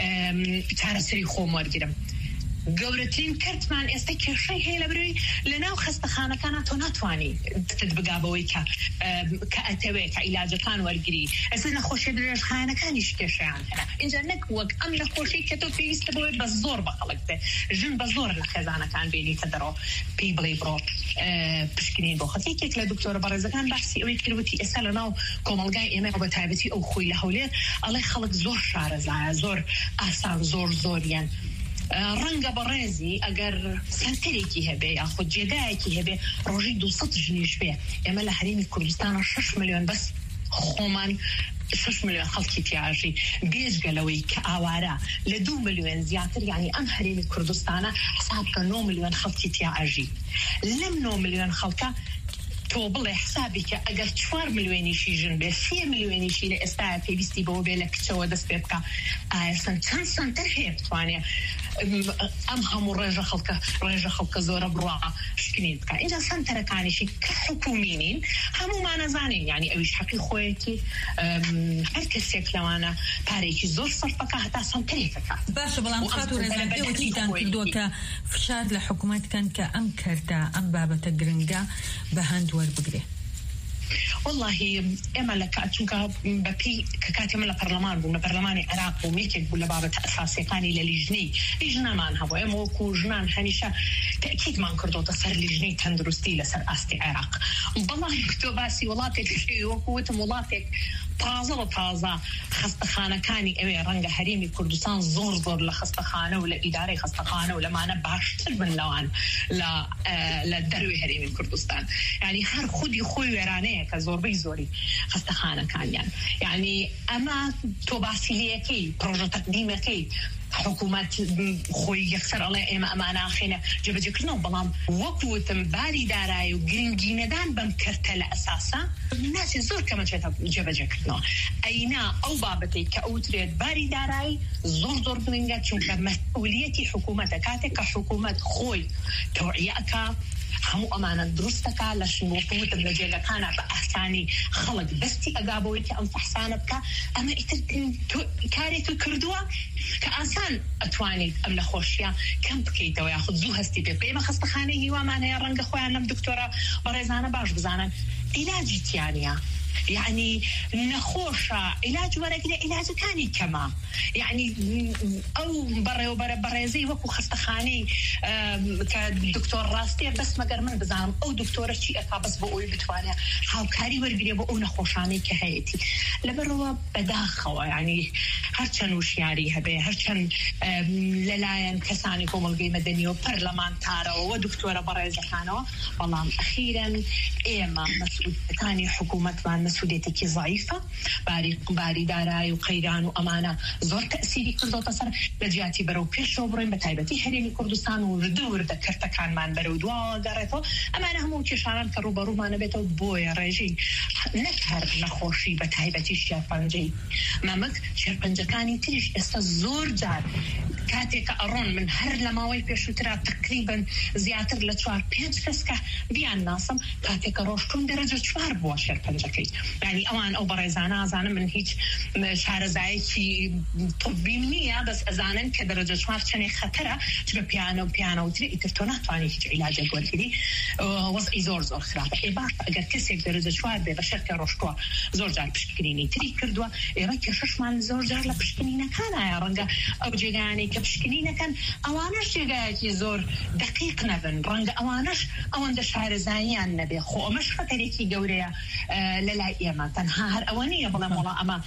S5: چارەسەری خۆم وەرگرم. گەورەترین کردمان ئێستا کێشەی هەیە لە بروی لە ناو خستەخانەکانە تۆ ناتوانی تت بگابەوەی کە کە ئەتەوێت کە عیلاجەکان وەرگری. ئێستا نەخۆشیە درێژخانەکانیش کێشەیان هەیە. اینجا نەک وەک ئەم نەخۆشی کە تۆ پێویستە بۆی بە زۆر بە خەڵک بێ، ژن بە زۆر لە خێزانەکان بێنیتە دەڕۆ پێی بڵێ بڕۆ پشکنین بۆ خەڵکی. یەکێک لە دکتۆرە بەڕێزەکان باسی ئەوەی کردوتی ئێستا لە ناو کۆمەڵگای ئێمە بە تایبەتی ئەو خۆی لە هەولێر ئەڵێ خەڵک زۆر شارەزایە، زۆر ئاسان، زۆر زۆریان. ڕەنگە بەڕێزی ئەگەر سنتەرێکی هەبێ یاخود جێگایەکی هەبێ ڕۆژی دووسەد ژنیش بێ، ئێمە لە هەرێمی کوردستانە شەش ملیۆن بەس خۆمان شش ملیۆن خەڵکی تیاژی بێژگەلەوەی کە ئاوارە لە دوو ملیۆن زیاتر، یعنی ئەم هەرێمی کوردستانە حساب کە نۆ ملیۆن خەڵکی تیاژی. لەم نۆ ملیۆن خەڵکە تۆ بڵێ حسابی کە ئەگەر چوار ملیۆنیشی ژن بێ، سێ ملیۆنیشی لە ئێستا پێویستی بەوە بێ لە کچەوە دەست پێ بکە، ئایا چەند سنتەر هەیە بتوانێ ئەم هەموو ڕێژە خەڵکە ڕێژە خەڵکە زۆرە بڕوا شکنین بکە. اینجا سنتەرەکانیشی کە حکومینین هەمومان نەزانین، یعنی ئەویش حەقی خۆیەتی هەر کەسێک لەوانە پارێکی زۆر سەرفەکە هەتا سنتەرێکەکە.
S2: باشە بەڵام خات و ڕێزان ئێوەتیتان کردووە کە فشار لە حکوومەتکەن کە ئەم کەردە ئەم بابەتە گرنگە بە هەند وەربگرێ.
S5: والله ئێمە لە چونکە بەپی کە کاتی من لە پەرلەمان بووم، لە پەرلەمانی عێراق بووم، یەکێک بوو لە بابەتە ئەساسیەکانی لە لیژنەی لیژنەمان هەبوو. ئێمە وەکو ژنان هەمیشە تەکیدمان کردوتە سەر لیژنەی تەندروستی لەسەر ئاستی عێراق. بەڵام تۆ باسی وڵاتێک وەکو وتم وڵاتێک تازە و تازە خستەخانەکانی ئەوێ ڕەنگە هەرێمی کوردستان زۆر زۆر لە خستەخانە و لە ئیدارەی خستەخانە و لەمانە باشتر بن لەوان لە دەروی هەرێمی کوردستان. یعنی هەر خودی خۆی وێرانەیە کە زۆربەی زۆری خستەخانەکانیان. یعنی ئەمە تۆ باسی لەکەی پرۆژە تەقدیمەکەی حکوومەت خۆی یەکسەر ئەڵێ ئێمە ئەمانە ئاخێنە جێبەجێکردنەوە، بەڵام وەکوتم باری دارایی و گرنگی نەدان بەم کەرتە لە ئەساسا ناچێت زۆر کەمەچێتە جێبەجێکردنەوە. ئەینا ئەو بابەتەی کە ئەوترێت باری دارایی زۆر زۆر گرنگە، چونکە مەسئولیەتی حکوومەتە کاتێک کە حکوومەت خۆی تەوعیەکە هەموو ئەمانە دروستەکە لە شنووەکەوتم لە جێگەکانە بە ئاسانی خەڵک دەستی ئەگابەوەی کە ئەم فەحسانە بکە. ئەمە ئیتر کارێک کردووە کە ئاسان ئەتوانیت ئەم نەخۆشیە کەم بکەیتەوە یاخود زوو هەستی پێ بکەی. ئێمە خستەخانەی هیوامان هەیە ڕەنگە خۆیان لەم دکتۆرە بەڕێزانە باش بزانن عیلاجی تیانە، يعني نخوشة علاج ورقة علاج كاني كما يعني أو برا وبرا برا زي وكو خستخاني كدكتور راستي بس ما قرمن بزعم أو دكتورة شيء أكابس بقول بتوانيا هاو كاري ورقة بقول نخوشاني كهيتي لبروا بداخوا يعني هرشان وشياري هبه هرشان للاين كساني كوم القيمة دنيو برلمان تارو ودكتورة برا زخانو والله أخيرا إيما مسؤول ثاني حكومة مع مسؤوليتك ضعيفة باري باري داراي وقيران وأمانة زور تأثيري كردو تصر لجياتي برو بيشو برين بتايبتي هريني كردستان وردور ذكرت كان من برو دوا قريتو أمانة همو كشاران كرو برو ما نبيتو بويا رجي نكهر نخوشي بتايبتي شيربانجي مامك شيربانجا كاني تيش استا زور جار كاتيك أرون من هر لماوي بيشو ترى تقريبا زياتر لتشوار بينج فسكة بيان ناسم كاتيك روشتون درجة شوار بوا شيربانجاكي يعني أوان أو بريزانا أزانا من هيج شهر زايتي طبي منية بس أزانا كدرجة شوار شني خطرة تبقى بيانو بيانو تري إترتونا تواني هيج علاج أقول كذي وضعي زور زور خرافة إباق أجر كسيك درجة شوار ببشركة روشتوا زور جار بشكنيني تري كردوا إيرك يشش مع زور جار لبشكنينا كان يا رنجا أو جيجاني كبشكنينا كان أوانش جيجاكي زور دقيق نبن رنجا أوانش أوان دشهر زايان نبي خو مش خطريكي جوريا آه للا إيما تنها هر أوانية بلا مولا أما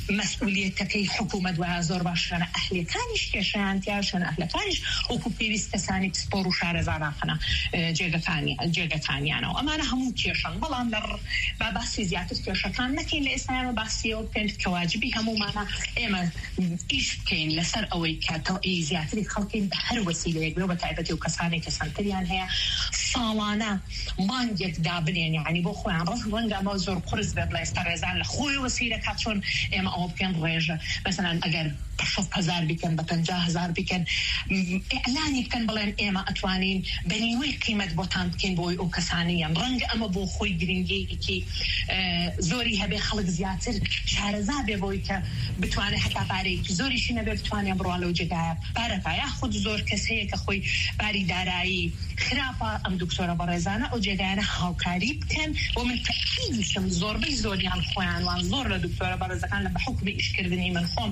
S5: مسؤوليتك حكومة وزور باشنا أهلي كانش كشان تياشن أهل كانش وكوبي بيستساني تسبورو شهر زانا خنا جيجا ثانية جيجا ثانية أنا وأما أنا هم كيشان بلا نر باباسي زيادة كيشان كان لكن لإسلام باسي وكانت كواجبي هم معنا إما إيش كين لسر أوي كاتو إي زيادة خلقين بحر وسيلة يقولوا بتعبتي وكساني كسانتريان هي صالانة ما نجد دابلين يعني بوخوي عن رفض وانجا موزور قرز ببلا يسترزان لخوي وسيلة كاتشون إما أو بكن ريجة مثلا أجر بشوف هزار بكن بتنجاه هزار بكن إعلاني بكن بلين إما أتوانين بنيوي قيمة بوتان بكن بوي وكسانيا رنج أما بوخوي جرينجي كي آه زوري هبي خلق زياتر شهر زابي بوي ك بتواني حتى باري زوري شنو بتواني بروالو جدايا بارك ياخذ زور كسيك أخوي باري داراي خرافة أم دكتورة برزانة أو جدايا هاوكاري بكن ومن تأكيد شم زور بي زوري عن خوان وعن زور لدكتورة برزانة كان بحكم إشكردني من خوم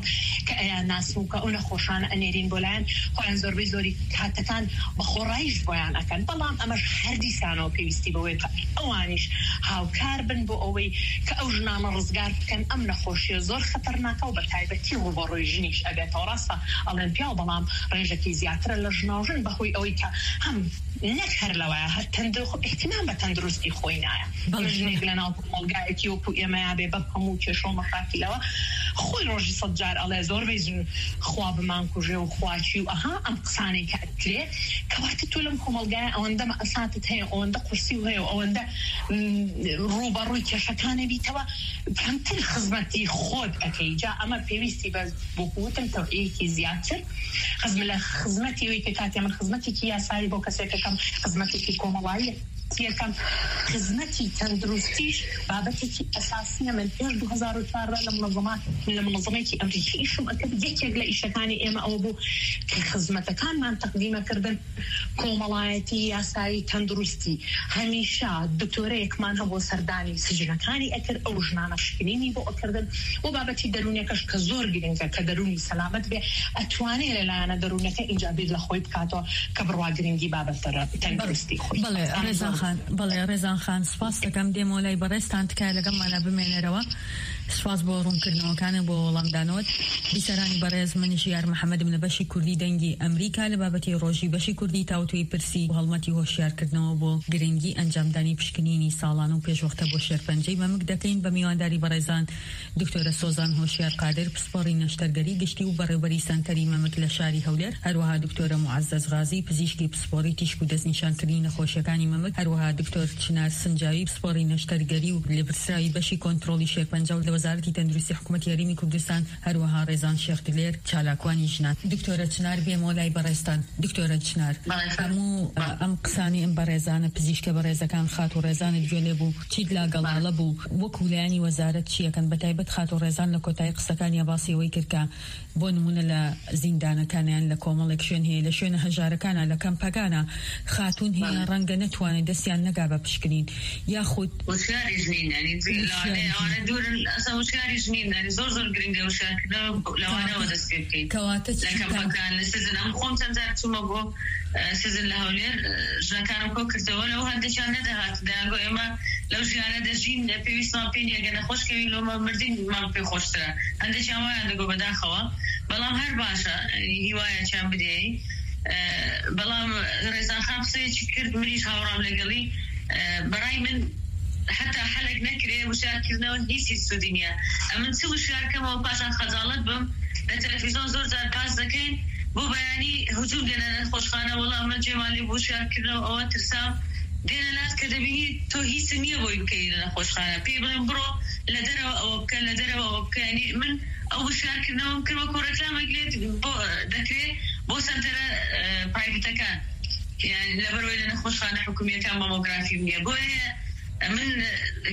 S5: كناس وكأنا خوشان أنيرين بولان خوان زور بي زوري حتى كان بخورايش بويان أكن بلام أمر هردي سانو بيستي بوي أوانيش هاوكاربن بو أوي كأوجنا مرزقار كان أمن خوشي زور خطرناك وبتايبتي وبروجنيش أبيت وراسة أولمبيا وبلام رجكي زياتر اللجناجن بهوي أوي كهم نكهر لواها تندرخ اهتمام بتندرستي خوينايا مجنيق لنا ومالقا اتيوبو إيما ببقمو كشو مفاكي لوا خوي روجي صدجار الله زور بيزن خواب مانكو جو خواتي وأها أم قصاني كأكلي كواتتو لمكو مالقا أوندا ما أساتت هي أوندا قرسي وهي أوندا روبا روي كشكاني بيتوا كانت خزمتي خود أكيجا أما بيويستي بس بوكوتن توئيكي زياتر خزم خزمتي ويكاتي من خزمتي كيا ساري بوكاسيكا كم خزمتي كي كومالية كيا كم خزمتي تندرستيش بابتي أساسية من دو هزار وثلاثة لمنظمات من المنظمات الأمريكية إيش مؤكد جيت يقلق إيش كاني إما أو بو كخزمته كان من تقديمه كردن كوماليتي يا ساري تندرستي هميشة دكتورة كمان هو سرداني سجنا كاني أكر أو جنانا شكنيني بو أكردن وبابتي دروني كش كزور جدين كدروني سلامت به أتواني لا أنا دروني كإنجابي لخوي بكاتو كبروا جرينجي بابتر تندرستي خوي.
S2: بله رضا خان بله رضا خان سپاس دکم دیمولای برستان تکایل گم مالا بمینه روا سپاس بورون کردنو کانه بو لندانوت بیسرانی برز منشیار محمد من بشی کردی دنگی امریکا لبابتی روجی بشی کردی تاوتوی پرسی و حلمتی هوشیار کردنو بو گرینگی انجام دانی پشکنینی سالانو پیش وقت بو شرپنجی و مقدکین بمیوانداری برزان دکتور سوزان هوشیار قادر پسپوری نشترگری گشتی و برابری سنتری ممکل شاری هولر هروها دکتور معزز غازی پزیشکی پسپوری تیشکو دزنشان کردین خوشیکانی ممک هروها دکتور چنار سنجاوی پسپوری نشترگری و لبرسرایی بشی کنترلی شرپنجاو وەزارەتی تەندروستی حکوومەتی هەرێمی کوردستان هەروەها ڕێزان شێخ دلێر چالاکوانی ژنان. دکتۆرە چنار بێمەوە لای بەڕێستان. دکتۆرە چنار، هەموو ئەم قسانی ئەم بەڕێزانە پزیشکە بەڕێزەکان خات و ڕێزانت گوێ بوو چیت لاگەڵاڵە بوو وەکو لایەنی وەزارەت چیەکەن بەتایبەت خات و ڕێزان لە کۆتایی قسەکانی باسیەوەی کردکە بۆ نمونە لە زیندانەکانیان لە کۆمەڵێک شوێن هەیە لە شوێنە هەژارەکانە لە کەمپەکانە خاتون هەیە ڕەنگە نەتوانێت دەستیان نەگا بە پشکنین یاخود
S3: وشیاری ژنین ینی لەوانە دوورن ئەسا وشیاری ژنین ینی زۆر زۆر گرنگە وشارکردنەوە لەوانەوە دەست پێ بکەیت
S2: کەواتە
S3: لە کەمپەکان لە سزن ئەم خۆم چەند جار چوومە بۆ سزن لە هەولێر ژنەکانم کۆ کردەوە لەو هەندێکیان نەدەهات دەیانگۆ ئێمە لەو ژیانە دەژین پێویستمان پێ نیە گەنە خۆشکەوی لۆمە مردینمان پێ خۆشترە هەندێکیان وایان دەگۆ بەداخەوە بەڵام هەر باشە هیوایەکیان بدەیە بەڵام ڕێزان خان قسەیەکی کرد منیش هاوڕام لەگەڵی بەڕای من حتى حلق نكري وشاركنا هيسي السودانية أمن سوي شاركة وباشا خزالات بم التلفزيون زور زار باس ذكين بو بياني هجوم دينا خوشخانة والله من جمالي بو شاركنا أو ترسام دينا ناس كدبيني تو هي سنية بو يبكي لنا خوشخانة بيبلن برو لدروا أو كان لدروا أو يعني من أو شاركنا ممكن ما كورة كلام قلت بو ذكري بو سنترا برايفتا كان يعني لبروي لنا خوشخانة حكومية كان ماموغرافي مني بو من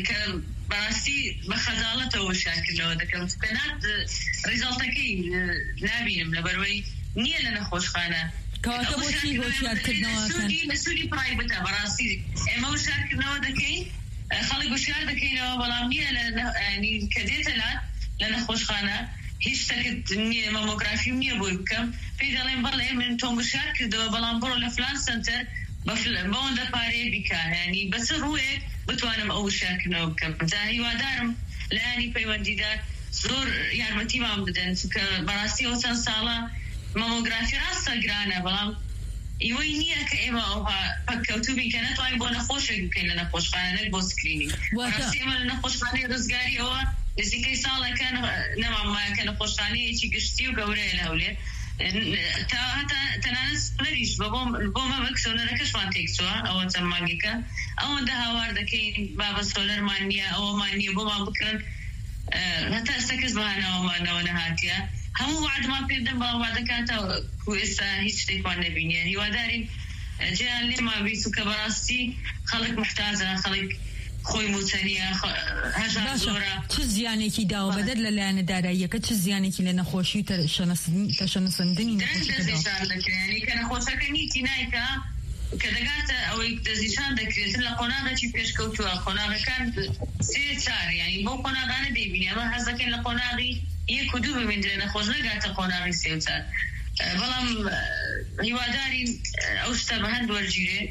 S3: كبراسي بخزالته وشاكل لو ذاك المسكنات ريزلتكي نابينم لبروي نية لنا خوشخانة
S2: كاتبو شي بو شاركنا
S3: مسؤولي مسؤولي برايفتا براسي اما وشاركنا ذاكي خلق وشار ذاكي والله نية لنا يعني كديتلات لنا خوشخانة هیچ تاکد نی ماموگرافی نی بوی کم پیدالیم بالا من تونگ شارک دو بالام برو لفلان سنتر بفل بوند پاره بیکا یعنی بس روی بتوانم او شارک نو کم زاهی وادارم لانی پیوندی دار زور یارمتی مام بدن که براسی اوسان سالا ماموگرافی راستا گرانه بالام یوی نیه که اما اوها پکوتو بیکنه تو این با نخوش بکن لنخوشخانه نک با سکرینی براسی اما لنخوشخانه رزگاری اوه نزیکەی ساڵەکان نەماما کە نەخۆشخانەیەکی گشتی و گەورەیە لە هەولێر تا هەتا تەنانەت سپلەریش بە بۆ مەمە سۆلەرەکەشمان تێکچووە ئەوە چەند مانگێکە ئەوەندە هاوار دەکەین بابە سۆلەرمان نییە ئەوەمان نییە بۆمان بکڕن هەتا ئێستا کەس بەهانەوەمانەوە نەهاتیە هەموو وعدمان پێدەن بەڵام وعدەکانتەوە کو ئێستا هیچ شتێکمان نەبینیە هیوادارین جێیان لێمان بیست و کە بەڕاستی خەڵک محتاجە خەڵک خوی موتنیه هزار زوره
S2: چه زیانێکی داوە بەدەر لەلایەنە داراییەکە چه زیانێکی لە نەخۆشی تەشەنەسەندنی
S3: نەخۆشەکەی کە نەخۆشەکە نیتی نایکە کە دەگاتە ئەوەی دەزیشان دەکرێتن لە قۆناغێکی پێشکەوتووە قۆناغەکان سێ چار یعنی بۆ قۆناغانە دەیبینی ئەمە حەز دەکەن لە قۆناغی یەک و دوو ببیندرێ نەخۆش نەگاتە قۆناغی سێ و چار بەڵام هیوادارین ئەو شتە بە هەند وەرگیرێ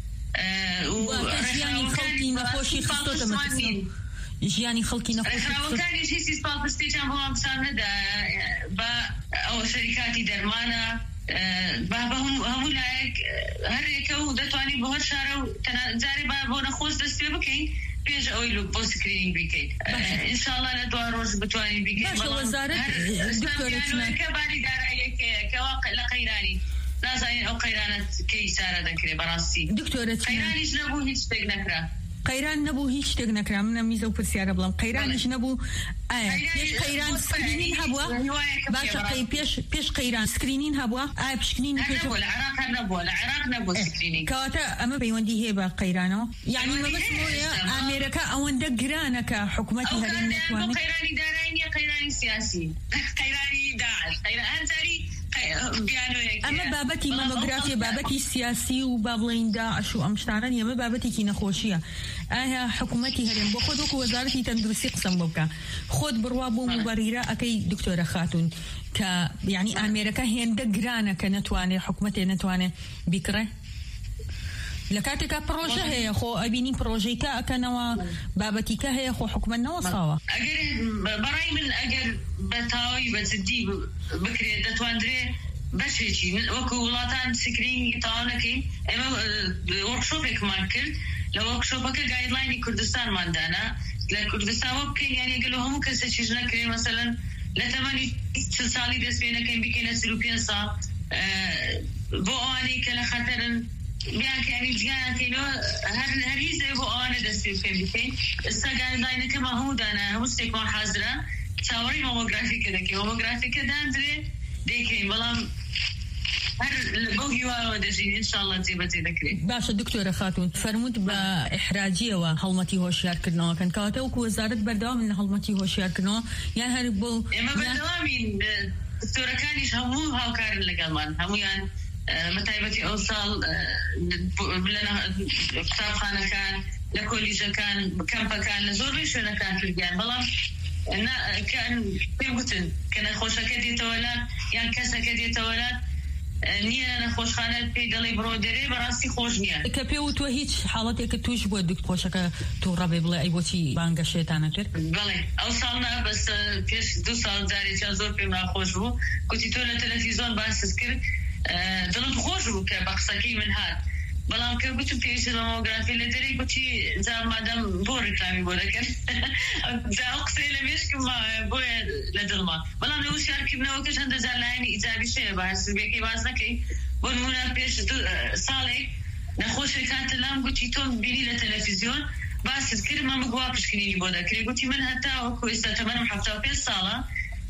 S2: ژیانی خەڵکی نەخۆشی خستۆتە مەترسین ژیانی خەڵکی نەخۆشی
S3: ڕێکخراوەکانی هیچی سپاڵپستێکیان بۆ ئەمسان نەدا بە ئەوە شەریکاتی دەرمانە بە هەموو لایەک هەرێکە و دەتوانین بۆ هەر شارە و جارێ بۆ نەخۆش دەست پێ بکەین پێش ئەوەی بۆ سکرینینگ بکەیت ئینشاءڵڵا لە دوا ڕۆژ بتوانین بگەین بەڵامکە باری داراییەکەیە کەوا لە قەیرانی نازانین ئەو قەیرانە کەی سارە دەکرێت بەڕاستی قەیرانیش نەبوو هیچ شتێک نەکرا
S2: قەیران نەبوو هیچ شتێک نەکرا منە میزە و پرسیارە بڵام قەیرانیش نەبوو ئایا پێش قەیران سکرینین هەبووە باشە پێش قەیران سکرینین هەبووە ئایا پشکنینی
S3: پێشەوە لە عێراق نەبووە لە عێراق نەبووە سکرینینگ
S2: کەواتە ئەمە پەیوەندی هەیە بە قەیرانەوە یعنی مەبەستمەوەیە ئامێرەکە ئەوەندە گرانە کە حکوومەتی هەرێم نەتوانێت
S3: قەیرانی دارایی نییە قەیرانی سیاسی قەیرانی داعش هەنجاری
S2: ئەمە بابەتی مەمۆگرافی بابەتی سیاسی و با بڵێن داعش و ئەم شتانە ئەمە بابەتێکی نەخۆشیە ئایا حکوومەتی هەرێم بۆ خۆت وەکو وەزارەتی تەندروستی قسەم بۆ بکە خۆت بڕوا بۆ مبەرهیرە ئەەکەی دکتۆرە خاتون کە یعنی ئامێرەکە هێندە گرانە کە نەتوانێت حکوومەتێ نەتوانێت بیکڕێ لە کاتێکا پرۆژە هەیە خۆ ئەبینی پرۆژەیکە ئەکەنەوە بابەتیکە هەیە خۆ حکوومەت نەوەساوە
S3: ئەگەر بەڕای من ئەگەر بەتاوی بەجددی بکرێت دەتواندرێ بەشێکی وەکو وڵاتان سکرینی تاوا نەکەین ئێمە وەرکشۆپێکمان کرد لە وەرکشۆپەکە گایدلاینی کوردستانماندانا لە کوردستانەوە بکەین یان ئەگەر هەموو کەسێکیش نەکرێ مەسەلەن لە تەمەنی چل ساڵی دەست پێ نەکەین بکەینە سروو پێنج ساڵ بۆ ئەوانەی کە لە خەتەرن بیان کانی جیان کینو هر هریزه بو آن دستی فیلیپین استگان داینه که ماهو دانه هم استکمان حاضره چاوری ماموگرافی کده که ماموگرافی کدن داره دیگه بلام هر بوجي ودجين إن شاء الله تجيب تذكري.
S2: باشا دكتورة خاتون فرمود بإحراجية وهلمتي هوشيار كرنا كان كاتو وزارة بردوام من هلمتي هوشيار كرنا يعني هربوا.
S3: إما بردوامين دكتورة كانيش همو هاو كارن لقلمان همو يعني متعبتي أوصل لنا كتاب خانة كان لكوليجا كان كمبا كان لزوري شو كان في الجان بلام أنا كان كم قلتن كان خوشة كدي تولد يعني كسا كدي تولد نية أنا خوش خانة بيدلي برودري براسي خوش نية.
S2: كبيو تو هيج حالتك توش بود خوشك تو ربي بلا أي بوتي بانجا شيطانة كر.
S3: بله أوصلنا بس كيش دو سال داري جازور بيمنا خوش بو كنت تولى تلفزيون بس سكر دلت خوش بو كبقصكي من هاد. بلام که بچه پیش ماموگرافی لدری بچی زم مادام بو رکلامی بوده کن زاق سیل میش که ما بو لدل ما بلام لو شهر کی بناوکش هند زلانی ایجابی شه باز بیکی باز نکی بون منا پیش دو سالی نخوش کانت لام بچی توم بینی لتلفزیون باز سکر ما مقواپش کنی بوده کری بچی من حتی وکو استاتمنم حفته و پیش سالا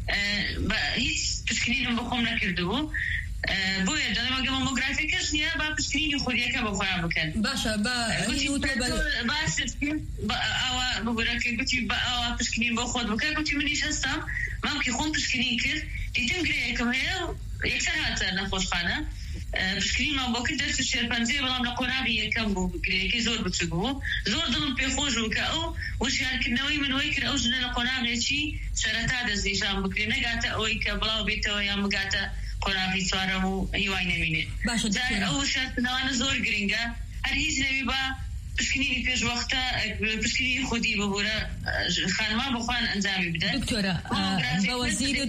S3: هیچ پشکنیم بخوم نکردو بويا جانا ما جمع مغرافيكش نيا با بسكريني خوديا كا بخوام بكن
S2: باشا با يوتيوب
S3: باس با اوا بقولك قلت با اوا بسكرين بخود بكن قلت منيش هسه ممكن يكون بسكرين كر تيتم كم هي يكثر هذا نخوش خانه بسكرين ما بوكل درس الشربنزي بلا نقولها بي كم بو كي زور بتسقو زور ضمن بيخوجو كاو وش يعني كنوي من ويكر او جنا نقولها غيشي سرتا دزي جام بكري نغاتا اوي كبلاو بيتو يا مغاتا كنا في سوارمو أيوة نمينة. ده أول شيء أنا زور جرينجا هريز نبي با بسكني فيش وقتها بسكني خدي ببورا خان ما بخوان أنزامي بدأ.
S2: دكتورة بوزيرة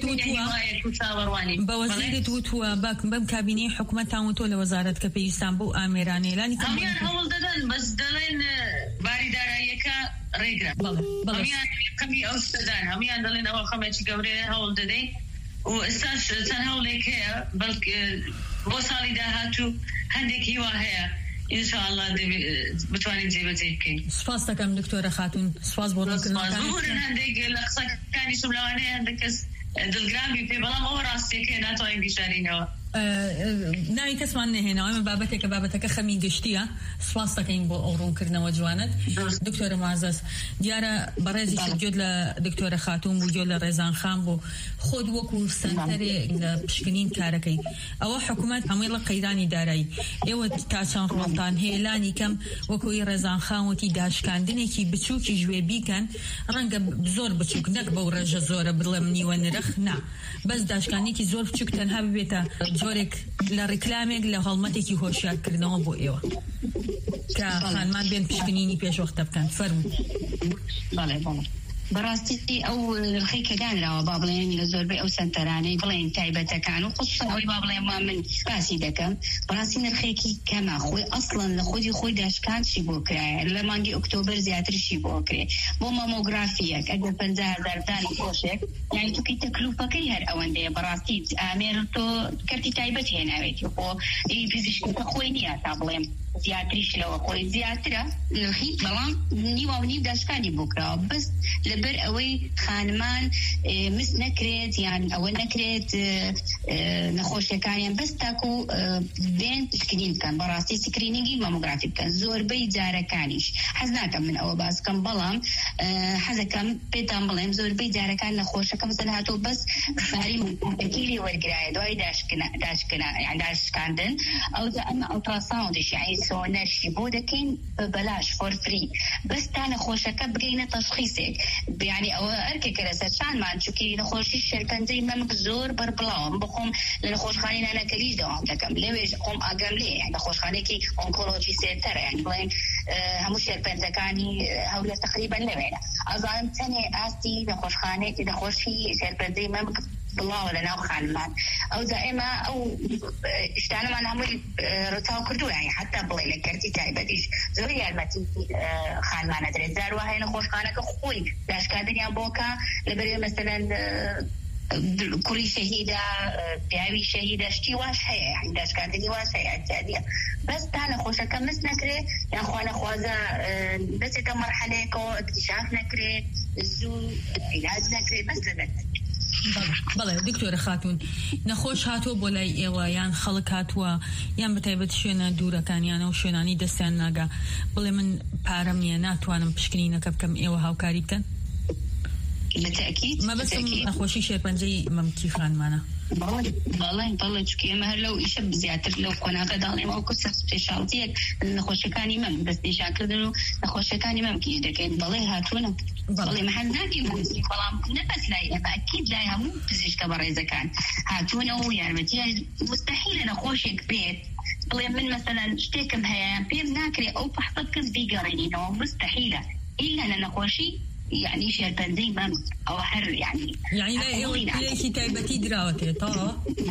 S2: توتوا بوزيرة توتوا باك بام كابيني حكومة تاونتو لوزارة كبيستان بو آميراني لاني كم.
S3: أميان هول ددن بس دلين باري دارايكا ريجرا.
S2: بله بله.
S3: أميان كمي أوستدان أميان دلين أول خمسة جوري هول ددين. واستاش تنهولك هي بلك وصالي دهاتو هندك هوا هي ان شاء الله بتواني نجيب زيكي.
S2: سپاس دكم دكتورة خاتون سپاس بولن كنا
S3: بقول هندك لقصة كاني شملواني هندك دلجرامي في بلا مو راسي كنا توين بيشارينه
S2: ناوی کەسمان نهێنەوە ئەمە بابەتێکە بابەتەکە خەمی گشتیە سپاس دەکەین بۆ ئەو ڕوونکردنەوە جوانت دکتۆرە معزەز دیارە بەڕێزی گوێت لە دکتۆرە خاتون بوو گوێ لە ڕێزان خان بوو خۆت وەکو سەنتەرێ لە پشکنین کارەکەی ئەوە حکوومەت هەمووی لە قەیرانی دارایی ئێوە تا چەند ڕۆڵتان هێلانی کەم وەکوی ڕێزان خانوەتی داشکاندنێکی بچووکی ژوێ بیکەن ڕەنگە زۆر بچووک نەک بەو ڕێژە زۆرە بڵێم نیوە نرخ نا بەس داشکانێکی زۆر بچووک تەنها ببێتە جۆرێک لە ڕێکلامێک لە هەڵمەتێکی هۆشیارکردنەوە بۆ ئێوە کە خانمان بێن پشکنینی پێشوەختە بکەن فەرموو.
S4: بەڵێ بەڵێ بەڕاستی ئەو ڕخی کە دانراوە با بڵێن لە زۆربەی ئەو سەنتەرانەی بڵێن تایبەتەکان و خصوصا ئەوەی با بڵێن وا من باسی دەکەم بەڕاستی نرخێکی کەمە خۆی ئەسڵەن لە خۆی خۆی داشکان چی بۆ کرایە لە مانگی ئۆکتۆبەر زیاترشی بۆ کرێ بۆ مامۆگرافیەک ئەگەر پەنجا هەزار دانی خۆشێک یانی تووکی تەکلوفەکەی هەر ئەوەندەیە بەڕاستی ئامێر تۆ کەرتی تایبەت هێناوێتی بۆ پزیشکەکە خۆی نییە تا بڵێم زیاتریش لەوە خۆی زیاترە نرخی بەڵام نیوا و نیو داشکانی بۆ کراوە بەس لەبەر ئەوەی خانمان مست نەکرێت یان ئەوە نەکرێت نەخۆشیەکانیان بەس تاکو بێن پشکنین بکەن بەڕاستی سکرینینگی مامۆگرافی بکەن زۆربەی جارەکانیش حەز ناکەم من ئەوە باس بکەم بەڵام حەزەکەم پێتان بڵێم زۆربەی جارەکان نەخۆشەکە مەسەن هاتۆ بەس باری متەکیلی وەرگرایە دوای داشکاندن ئەوجا ئەمە ئەڵتراساوندش یعنی سۆنەرشی بۆ دەکەین بەلاش فۆر فری بەس تا نەخۆشەکە بگەینە تەشخیصێک يعني أو أركي كلا سرشان ما نشوكي نخوشي الشركة زي ما مكزور بربلاهم بقوم لنخوش خانينا أنا كليش دوام تكم ليش قوم أقام ليه يعني نخوش خانيكي أونكولوجي سيرتر يعني بلين أه هموش الشركة زكاني هؤلاء تقريبا لبينا أظن سنة أستي نخوش خانيكي نخوشي الشركة زي ما بالله ولا ناو خانمان أو دائما أو اشتغلنا معنا همول رتاو كردو يعني حتى بلي لكرتي تايبتيش زوري المتي خانمان أدري زاروا هاي نخوش خانك خوي داش كادنيا بوكا لبري مثلا کوڕی شەهیدە پیاوی شەهیدە شتی واش هەیە یعنی دەستکاردنی واش هەیە ئەتیادیە بەس تا نەخۆشەکە مەست نەکرێ یان خوا نەخوازە بەچێتە مەرحەلەیەکەوە اکتشاف نەکرێ زوو عیلاج نەکرێ بەس لەبەر
S2: بەڵێ دکتۆرە خاتون نەخۆش هاتووە بۆ لای ئێوە یان خەڵک هاتووە یان بەتایبەت شوێنە دوورەکانیانە و شوێنانی دەستیان ناگا بڵێ من پارەم نییە ناتوانم پشکنینەکە بکەم ئێوە هاوکاری بکەن
S4: بەتەکید
S2: مەبەستم نەخۆشی شێرپەنجەی مەمکی خانمانە
S4: بەڵێ بەڵێ چکە ئێمە هەر لەو ئیشە زیاتر لەو قۆناغە داڵێم وەکو سپێشاڵتیەک نەخۆشیەکانی مەم دەستنیشانکردن و نەخۆشیەکانی مەمکیش دەکەین بەڵێ هاتوونە بەڵێ مەحەل ناکەین بەڵام نەبەس لای ئێمە ئەکید لای هەموو پزیشکە بەڕێزەکان هاتوونە و یارمەتیان مستەحیلە نەخۆشێک بێت بڵێ من مەسەلەن شتێکم هەیە پێم ناکرێت ئەو پەحسەد کەس بیگەڕێنینەوە مستەحیلە ئیلا لە نەخۆشی يعني شێرپەنجەی مەم ئەوە هەر يعني
S2: يعني لا ئێوەی تایبەتی دراوەتێ تاوە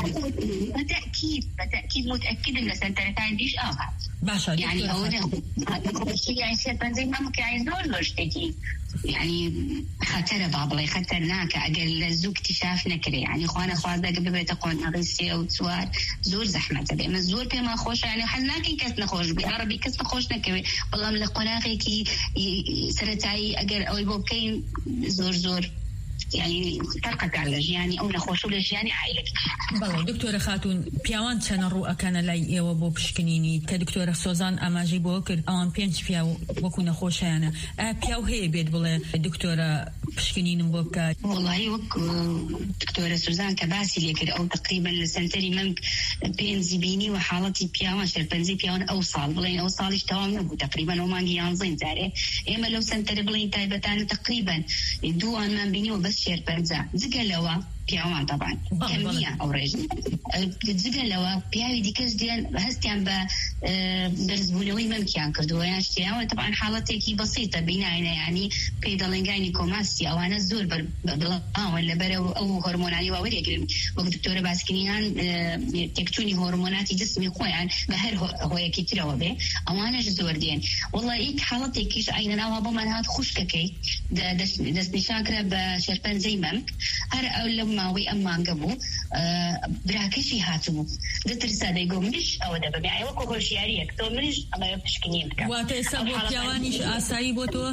S4: بەتەکید بەتەکید متأكدة لە سەنتەرەکانی دیش ئاوا
S2: باشە
S4: يعني ئەوە يعني شێرپەنجەی مەم کە زۆر زۆر شتێکی يعني خەتەرە با بڵێ خەتەر ناکە ئەگەر لە زوو اکتشاف نەکرێ يعني خوا نەخوازە ئەگەر ببێتە قۆناغی سێ و چوار زۆر زەحمەتە بێ ئێمە زۆر پێمان خۆشە يعني حەز ناکەین کەس نەخۆش بێ عەرەبی کەس نەخۆش نەکەوێ بەڵام لە قۆناغێکی سەرەتایی ئەگەر ئەوەی بۆ بکەین زۆر زۆر يعني ترقەکار لە ژیانی ئەو نەخۆش و لە ژیانی عائیلەکە
S2: بەڵێ دکتۆرە خاتون پیاوان چەنە ڕوئەکەنە لای ئێوە بۆ پشکنینی کە دکتۆرە سۆزان ئاماژەی بۆ کرد ئەوان پێنج پیا وەکو نەخۆشیانە ئایا پیاو هەیە بێت بڵێ دکتۆرە پشکنینم بۆ بکات
S4: وڵی وەک دکتۆرە سوزان کە باسی لێ کرد ئەو تقریبا لە سەنتەری مەنگ پێنجی بینی و حاڵەتی پیاوان شێرپەنجەی پیاوان ئەو ساڵ بڵێن ئەو ساڵیش تەواو نەبوو تقریبا ئەو مانگی یانزەی جارێ ئێمە لەو سەنتەرە بڵێن تایبەتانە تقریبا دووانمان بینیوە بەس شێرپەنجە جگە لەوە پیاوان طبعا کەمیە ئەو ڕێژ جگە لەوە پیاوی دیکەش دێن هەستیان بە بەرزبوونەوەی مەمکیان کردووە یان شتیانەوە طبعا حاڵەتێکی بەسیتە بیناینە ینی پێی دەڵێنگانی کۆماستی ئەوانە زۆر بڵاون لەبەرەوە ئەو هۆرمۆنانی وەوەرێگرن وەک دکتۆرە باسکرینیان تێکچوونی هۆرمۆناتی جسمی خۆیان بە هەر هۆیەکی ترەوە بێ ئەوانەش زۆر دێن وڵڵا هیچ حاڵەتێکیش ئاینەناوە بۆمان هات خوشکەکەی دەستنیشانکرا بە شێرپەنجەی مەمک هەر ئەو لە ماوەی ئەم مانگە بوو براکەشی هاتبوو دەترسا دەیگۆ منش ئەوە دەبێ وەکو هۆشیاریەک تۆ منش ئەمە پشکنی بکەم
S2: واتە ئێستا بۆ پیاوانیش ئاسایی بۆ تۆ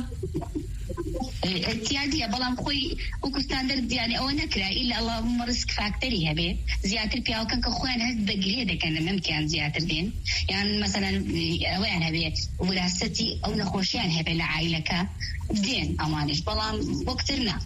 S4: احتیاجیە بەڵام خۆی وەکو ستاندەرد دیانێ ئەوە نەکرا ئیلا ئەڵڵاهومە ڕسک فاکتەری هەبێ زیاتر پیاوەکان کە خۆیان هەست بەگرێ دەکەن لە مەمکیان زیاتر دێن یان مەسەلەن ئەوەیان هەبێ وراستەتی ئەو نەخۆشیان هەبێ لە عائیلەکە دێن ئەوانش بەڵام وەکتر نا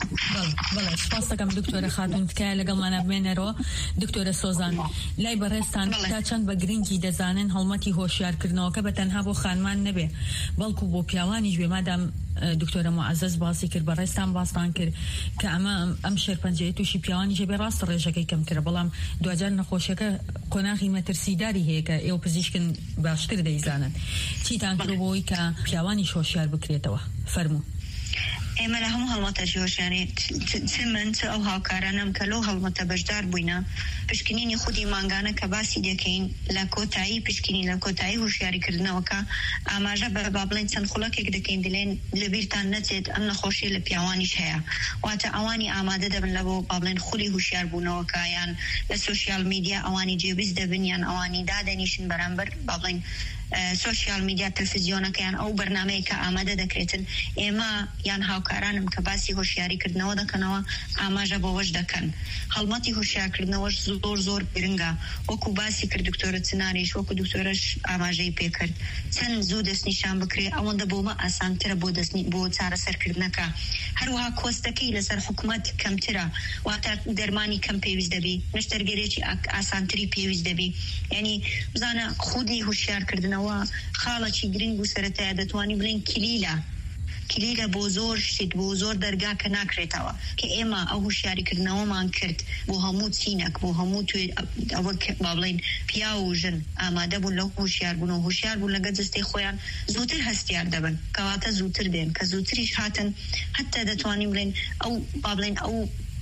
S2: بەڵێ سپاس دەکەم دکتۆرە خاتون تکایە لەگەڵمانە بمێنەرەوە دکتۆرە سۆزان لای بەڕێستان تا چەند بە گرنگی دەزانن هەڵمەتی هۆشیارکردنەوەکە بە تەنها بۆ خانمان نەبێ بەڵکو بۆ پیاوانیش بێ مادام دکتۆرە معزز باسی کرد بەڕێستان باستان کرد کە ئەمە ئەم شێرپەنجەیە تووشی پیاوانی جێبێ ڕاست ڕێژەکەی کەمترە بەڵام دوجار نەخۆشیەکە قۆناغی مەترسیداری هەیە کە ئێوە پزیشکن باشتر دەیزانن چیتان کردبەوەی کە پیاوانی هۆشیار بکرێتەوە فەرموو
S6: ئێمە لە هەموو هەڵمەتە هۆشیارێ چ من چ ئەو هاوکارانم کە لەو هەڵمەتە بەشدار بووینە پشکنینی خودی مانگانە کە باسی دەکەین لە کۆتایی پشکنین لە کۆتایی هۆشیاریکردنەوەکە ئاماژە بە با بڵێن چەند خوڵەکێک دەکەین دلێن لەبیرتان نەچێت ئەم نەخۆشیە لە پیاوانیش هەیە واتە ئەوانی ئامادە دەبن لە بۆ با بڵێن خولی هوشیار بوونەوەکە یان لە سوشیال میدیا ئەوانی جێبیست دەبن یان ئەوانی دادەنیشن بەرامبەر با بڵێن سوشیال میدیا تەلەڤیزیۆنەکەیان ئەو بەرنامەیە کە ئامادە دەکرێتن ئێمە یان هاوکارانم کە باسی هۆشیاریکردنەوە دەکەنەوە ئاماژە بۆوەش دەکەن هەڵمەتی هۆشیارکردنەوەش زۆر زۆر گرنگە وەکو باسی کرد دکتۆرە چناریش وەکو دکتۆرەش ئاماژەی پێکرد چەند زوو دەستنیشان بکرێ ئەوەندە بۆمە ئاسانترە بۆ دەستنی بۆ چارەسەرکردنەکە هەروەها کۆستەکەی لەسەر حکوومەت کەمترە واتە دەرمانی کەم پێویست دەبی نەشتەرگەرێکی ئاسانتری پێویست دەبی یعنی بزانە خودی هوشیارکردنەوە خاڵەکی گرنگ و سەرەتایە دەتوانی بڵێن کلیلە کلیلە بۆ زۆر شت بۆ زۆر دەرگا کە ناکرێتەوە کە ئێمە ئەو هوشیاریکردنەوەمان کرد بۆ هەموو چینەک بۆ هەموو توێ ئەوە با بڵێن پیا و ژن ئامادە بوون لەو هوشیار بوون و هوشیار بوون لەگە جستەی خۆیان زووتر هەستیار دەبن کەواتە زووتر دێن کە زووتریش هاتن حتا دەتوانین بڵێن ئەو با بڵێن ئەو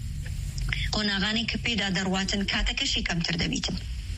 S6: قۆناغانی کە پێدا دەڕواتن کاتەکەشی کەمتر دەبیتن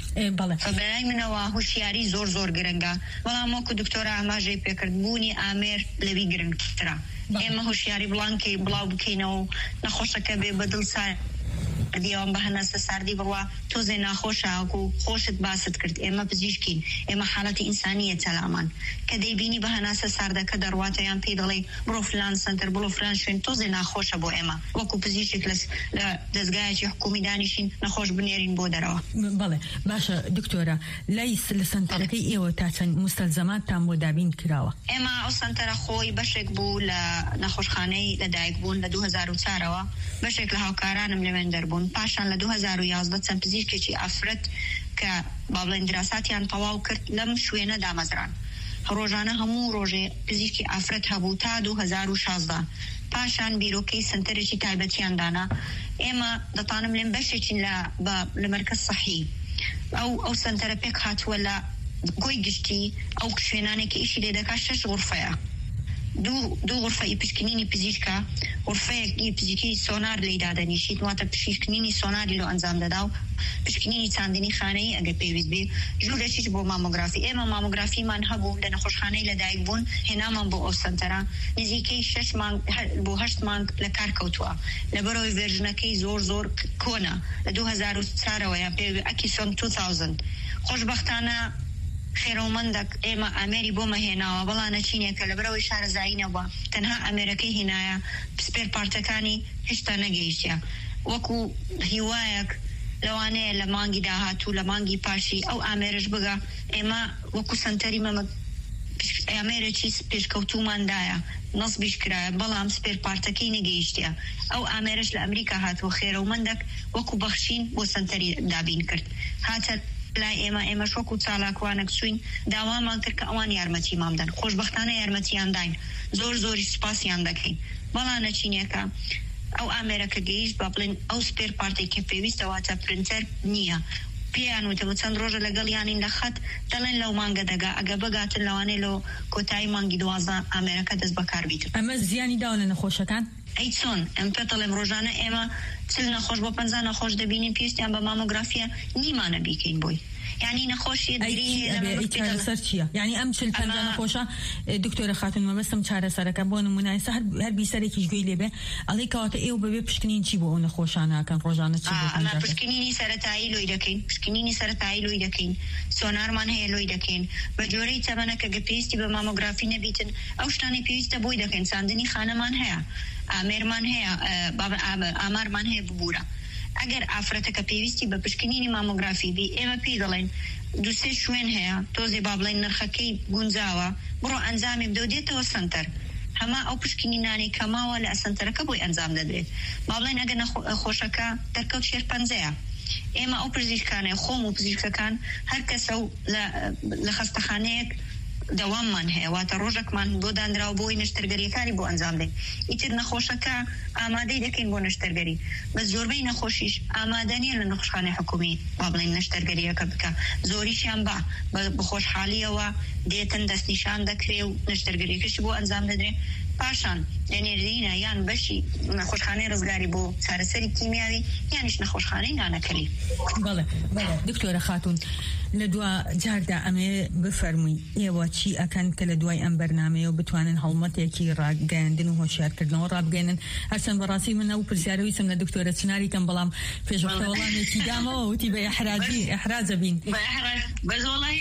S6: بەلای منەوە هوشیاری زۆر زۆر گرنگە بەڵام وەکو دکتۆرە ئاماژەی پێکردبوونی ئامێر لەوی گرنگترە ئێمە هوشیاری بڵانکەی بڵاو بکەینەوە نەخۆشەکە بێ بەدڵ سار دیوام بهانه سردی بوا تو زنا خوشا کو خوشت باست کرد اما پزیشکین اما حالت انسانیه تلامان کدی بینی بهانه سرده که دروات یان پیدلی برو فلان سنتر برو فلان شین تو زنا خوشا بو اما وکو پزیشک لس دزگاهی حکومی دانشین نخوش بنیرین بو دروا
S2: بله باشه دکتوره لیس لسنترکی ایو تاچن مستلزمات تام بو دابین کراوه
S6: اما او سنتر خوی بشک بو ل نخوشخانه لدایک بون ل دو هزار و چهار بشک لهاوکارانم لمن دربون پاشان ل دو هزار و یازده چن پزیشکی افرت که بابلین دراساتیان تواو کرد لم شوینه دامزران روزانه همو روزه پزیشکی افرت هبو تا دو هزار و شازده پاشان بیروکی سنترشی تایبتیان دانا اما دطانم لم بشکین لمرکز صحی او او سنتر پیک هات ولا گوی گشتی او کشوینانه که ایشی لیده که شش غرفه دو دو غرفه ایپشکنینی پزیشکا غرفه ایپزیکی سونار لیداده نیشید واتا پشکنینی سوناری لو انزام داداو پشکنینی چاندینی خانه ای اگر پیویز بی جوله چیش بو ماموگرافی اما ماموگرافی من هبو لنا خوشخانه لدایک بون هنا من بو او سنترا نزیکی شش مانگ بو هشت مانگ لکار کوتوا لبروی ورژنکی زور زور کونه لدو هزار و چهار ویا پیوی اکی سون دو هزار خوشبختانه خیرومندک اما امری بو مهینا و بلانه چینه که لبروی شهر زاینه با تنها امریکی هنایا سپیر پارتکانی هشتا نگیشتیا وکو هیوایک لوانه لمانگی داهاتو لمانگی پاشی او امرش بگا اما وکو سنتری ممد امره چیز پیشکوتو من دایا نصبش کرای بلام سپیر پارتکی نگیشتیا او امرش لامریکا هاتو خیرومندک وکو بخشین بو سنتری دابین کرد هاتا لا اما اما شوکو چالاکوانک سوین داوامان کرد که اوان یارمتی مامدن خوشبختانه یارمتیان داین زور زوری سپاسیان دکین بلانه چینه که او امریکا گیش بابلین او سپیر پارتی که پیویست واتا پرنتر نیا پیانو تبو چند روز لگل یعنی لخط دلن لو مانگا دگا اگه بگاتن لوانه لو کتای مانگی دوازده امریکا دست بکار بیتو
S2: اما زیانی داونه نخوشکن؟
S6: ایتسون ام پتلم روزانه اما چل نخوش با پنزه نخوش دبینیم پیستیم با ماموگرافیا نیمانه بیکین بوی يعني نخوشي دري
S2: أي تشارة سرتشيا يعني أم شل فنجان خوشة دكتورة خاتون ما بس أم تشارة سرك أبون مناسة هل هل بيسرك يجوي لي به عليك كات إيه وببي بشكنين شيبو أنا خوشانة كان رجعنا شيبو
S6: آه أنا بشكنيني سرتاعي لو يدكين بشكنيني سرتاعي لو يدكين سونار من هي لو يدكين بجوري تبنا كجبيستي بماموغرافي نبيتن أوشتاني بيست بوي دكين ساندني خانة من هي أمير من هي بابا أمر من هي ببورا اگر افراتک پیوستی به پشکنینی ماموگرافی بی اما پیدلین دوسته شوین هیا توزی بابلین نرخکی گونزاوا برو انزامی بدودیت و سنتر هما او پشکنینانی کما ولا سنتر کبوی انزام دادید بابلین اگر خوشکا ترکوت شیر پنزه اما او پزیشکانه خوم و پزیشکان هر کسو لخستخانه دوام من هي واتروجك من بودان راو بوي نشترگري كاري بو انزام دي ايتر نخوشكا آماده دكين بو نشترگري بس زوربي نخوشيش آماداني لنخوشخانه حكومي وابلين نشترگري كبكا زوريش ينبع بخوش حالية و ديتن دست نشان دكري و نشترگري كش بو انزام دادري پاشان یعنی رینا یان بشی نخوشخانه رزگاری بو سرسری کیمیایی یعنیش نخوشخانه نانکلی
S2: بله بله دکتوره خاتون لدوا جاردا امه بفرمي ايوا چی اكن كل دواي ام برنامه وبتوانن حلمتي كي را گاندن و هوشيار کردن و راب گاندن حسن براسي من او برزاروي سمنا دكتوره سناري كان بلام فيش وقت والله تي دامو وتي باحراجي احراز بين
S3: باحراج بس والله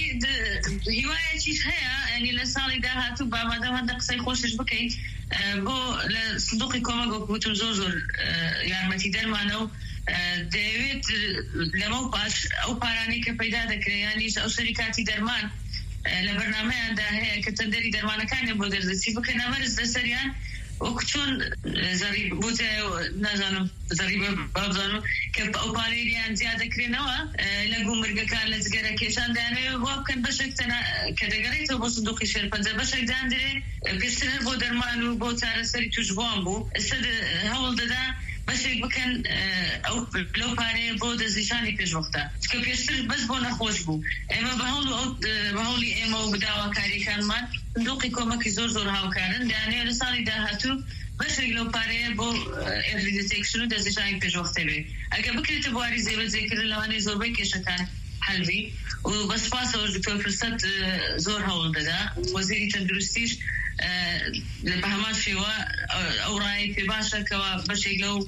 S3: هوايه شي هي يعني لسالي داها تبع ما دام هذا قصي خوشش بكي بو لصندوقي كوما قوتو زوزور يعني تيدر مانو ديويد لمو باش او باراني كبيدا دكري يعني او شركاتي درمان لبرنامج عندها هي كتندري درمان كان يبو درسي بكنا مرز لسريان وكتون زري بوته نازانو زري بابزانو كب او باريري عن زياده كرينوا لقو مرقه كان لزقره كيشان دانه وكان بشكتنا كدغريته بصندوق شهر بنزا بشك داندري بيستر بو درمان وبو تارسري تجبون بو استد هول ددا بس بكن او لو باري بود زيشاني پیش وقتا که پیشتر بس بو نخوش بو اما بهولو بهولي اما بداوا کاری کان من دوقي کمک زور زور هاو کردن دانه رسالی ده هاتو بس لو باري بو ارلی دیتکشن ده زيشاني پیش وقتا له اگه بکرت بواری زیبل ذکر لوانه زور بکی شکن حلوی و بس پاسو دکتر فرصت زور هول ده وزیری تندرستیش لبهمات شوا او راي في باشا كوا بشي لو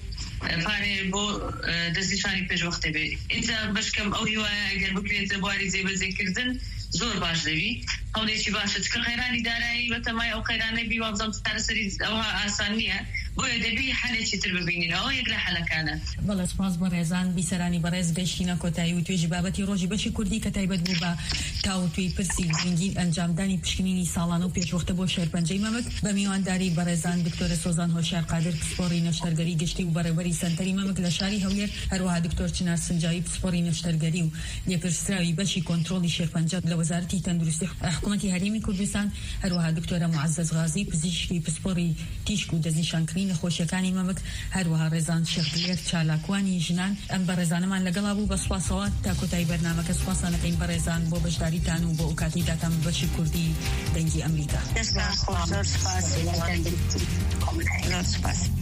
S3: پارێ بۆ دەستنیشانی پێشوەختە بێ ئینجا بەشکەم ئەو هیوایە ئەگەر بکرێتە بواری جێبەجێکردن زۆر باش دەوی هەڵێکی باشە چکە خەیرانی دارایی بەتەمای ئەو خەیرانەی بی وابزەم چارەسەری ئەوها ئاسان نییە بۆیە دەبی حەلێکی تر ببینین ئەوە یەک لە حەلەکانە.
S2: بەڵێ سپاس بۆ ڕێزان بیسەرانی بەڕێز گەشتینە کۆتایی و توێژی بابەتی ڕۆژی بەشی کوردی کە تایبەت بوو بە تاوتوی پرسی گرنگی ئەنجامدانی پشکنینی ساڵانە و پێشوەختە بۆ شێرپەنجەی مەمک بە میوانداری بەڕێزان دکتۆرە سۆزان هۆشیار قادر پسپۆڕی نەشتەرگەری گشتی و بەڕێوەری سەنتەری مەمک لە شاری هەولێر هەروەها دکتۆر چنار سنجاوی پسپۆڕی نەشتەرگەری و لێپرسراوی بەشی کۆنتڕۆلی شێرپەنجە لە وەزارەتی تەندروستی حکوومەتی هەرێمی کوردستان هەروەها دکتۆرە معزەز غازی پزیشکی پسپۆڕی تیشک و دەستنیشانکردنی نەخۆشیەکانی مەمک هەروەها ڕێزان شێخلێر چالاکوانی ژنان ئەم بە ڕێزانەمان لەگەڵا بوو بە سوپاسەوە تا کۆتایی بەرنامەکە سوپاسانەکەین بە ڕێزان بۆ بەشداریتان و بۆ ئەو کاتی داتان بەشی کوردی دەنگی ئەمریکا.
S6: دەست بە خۆ زۆر سوپاس.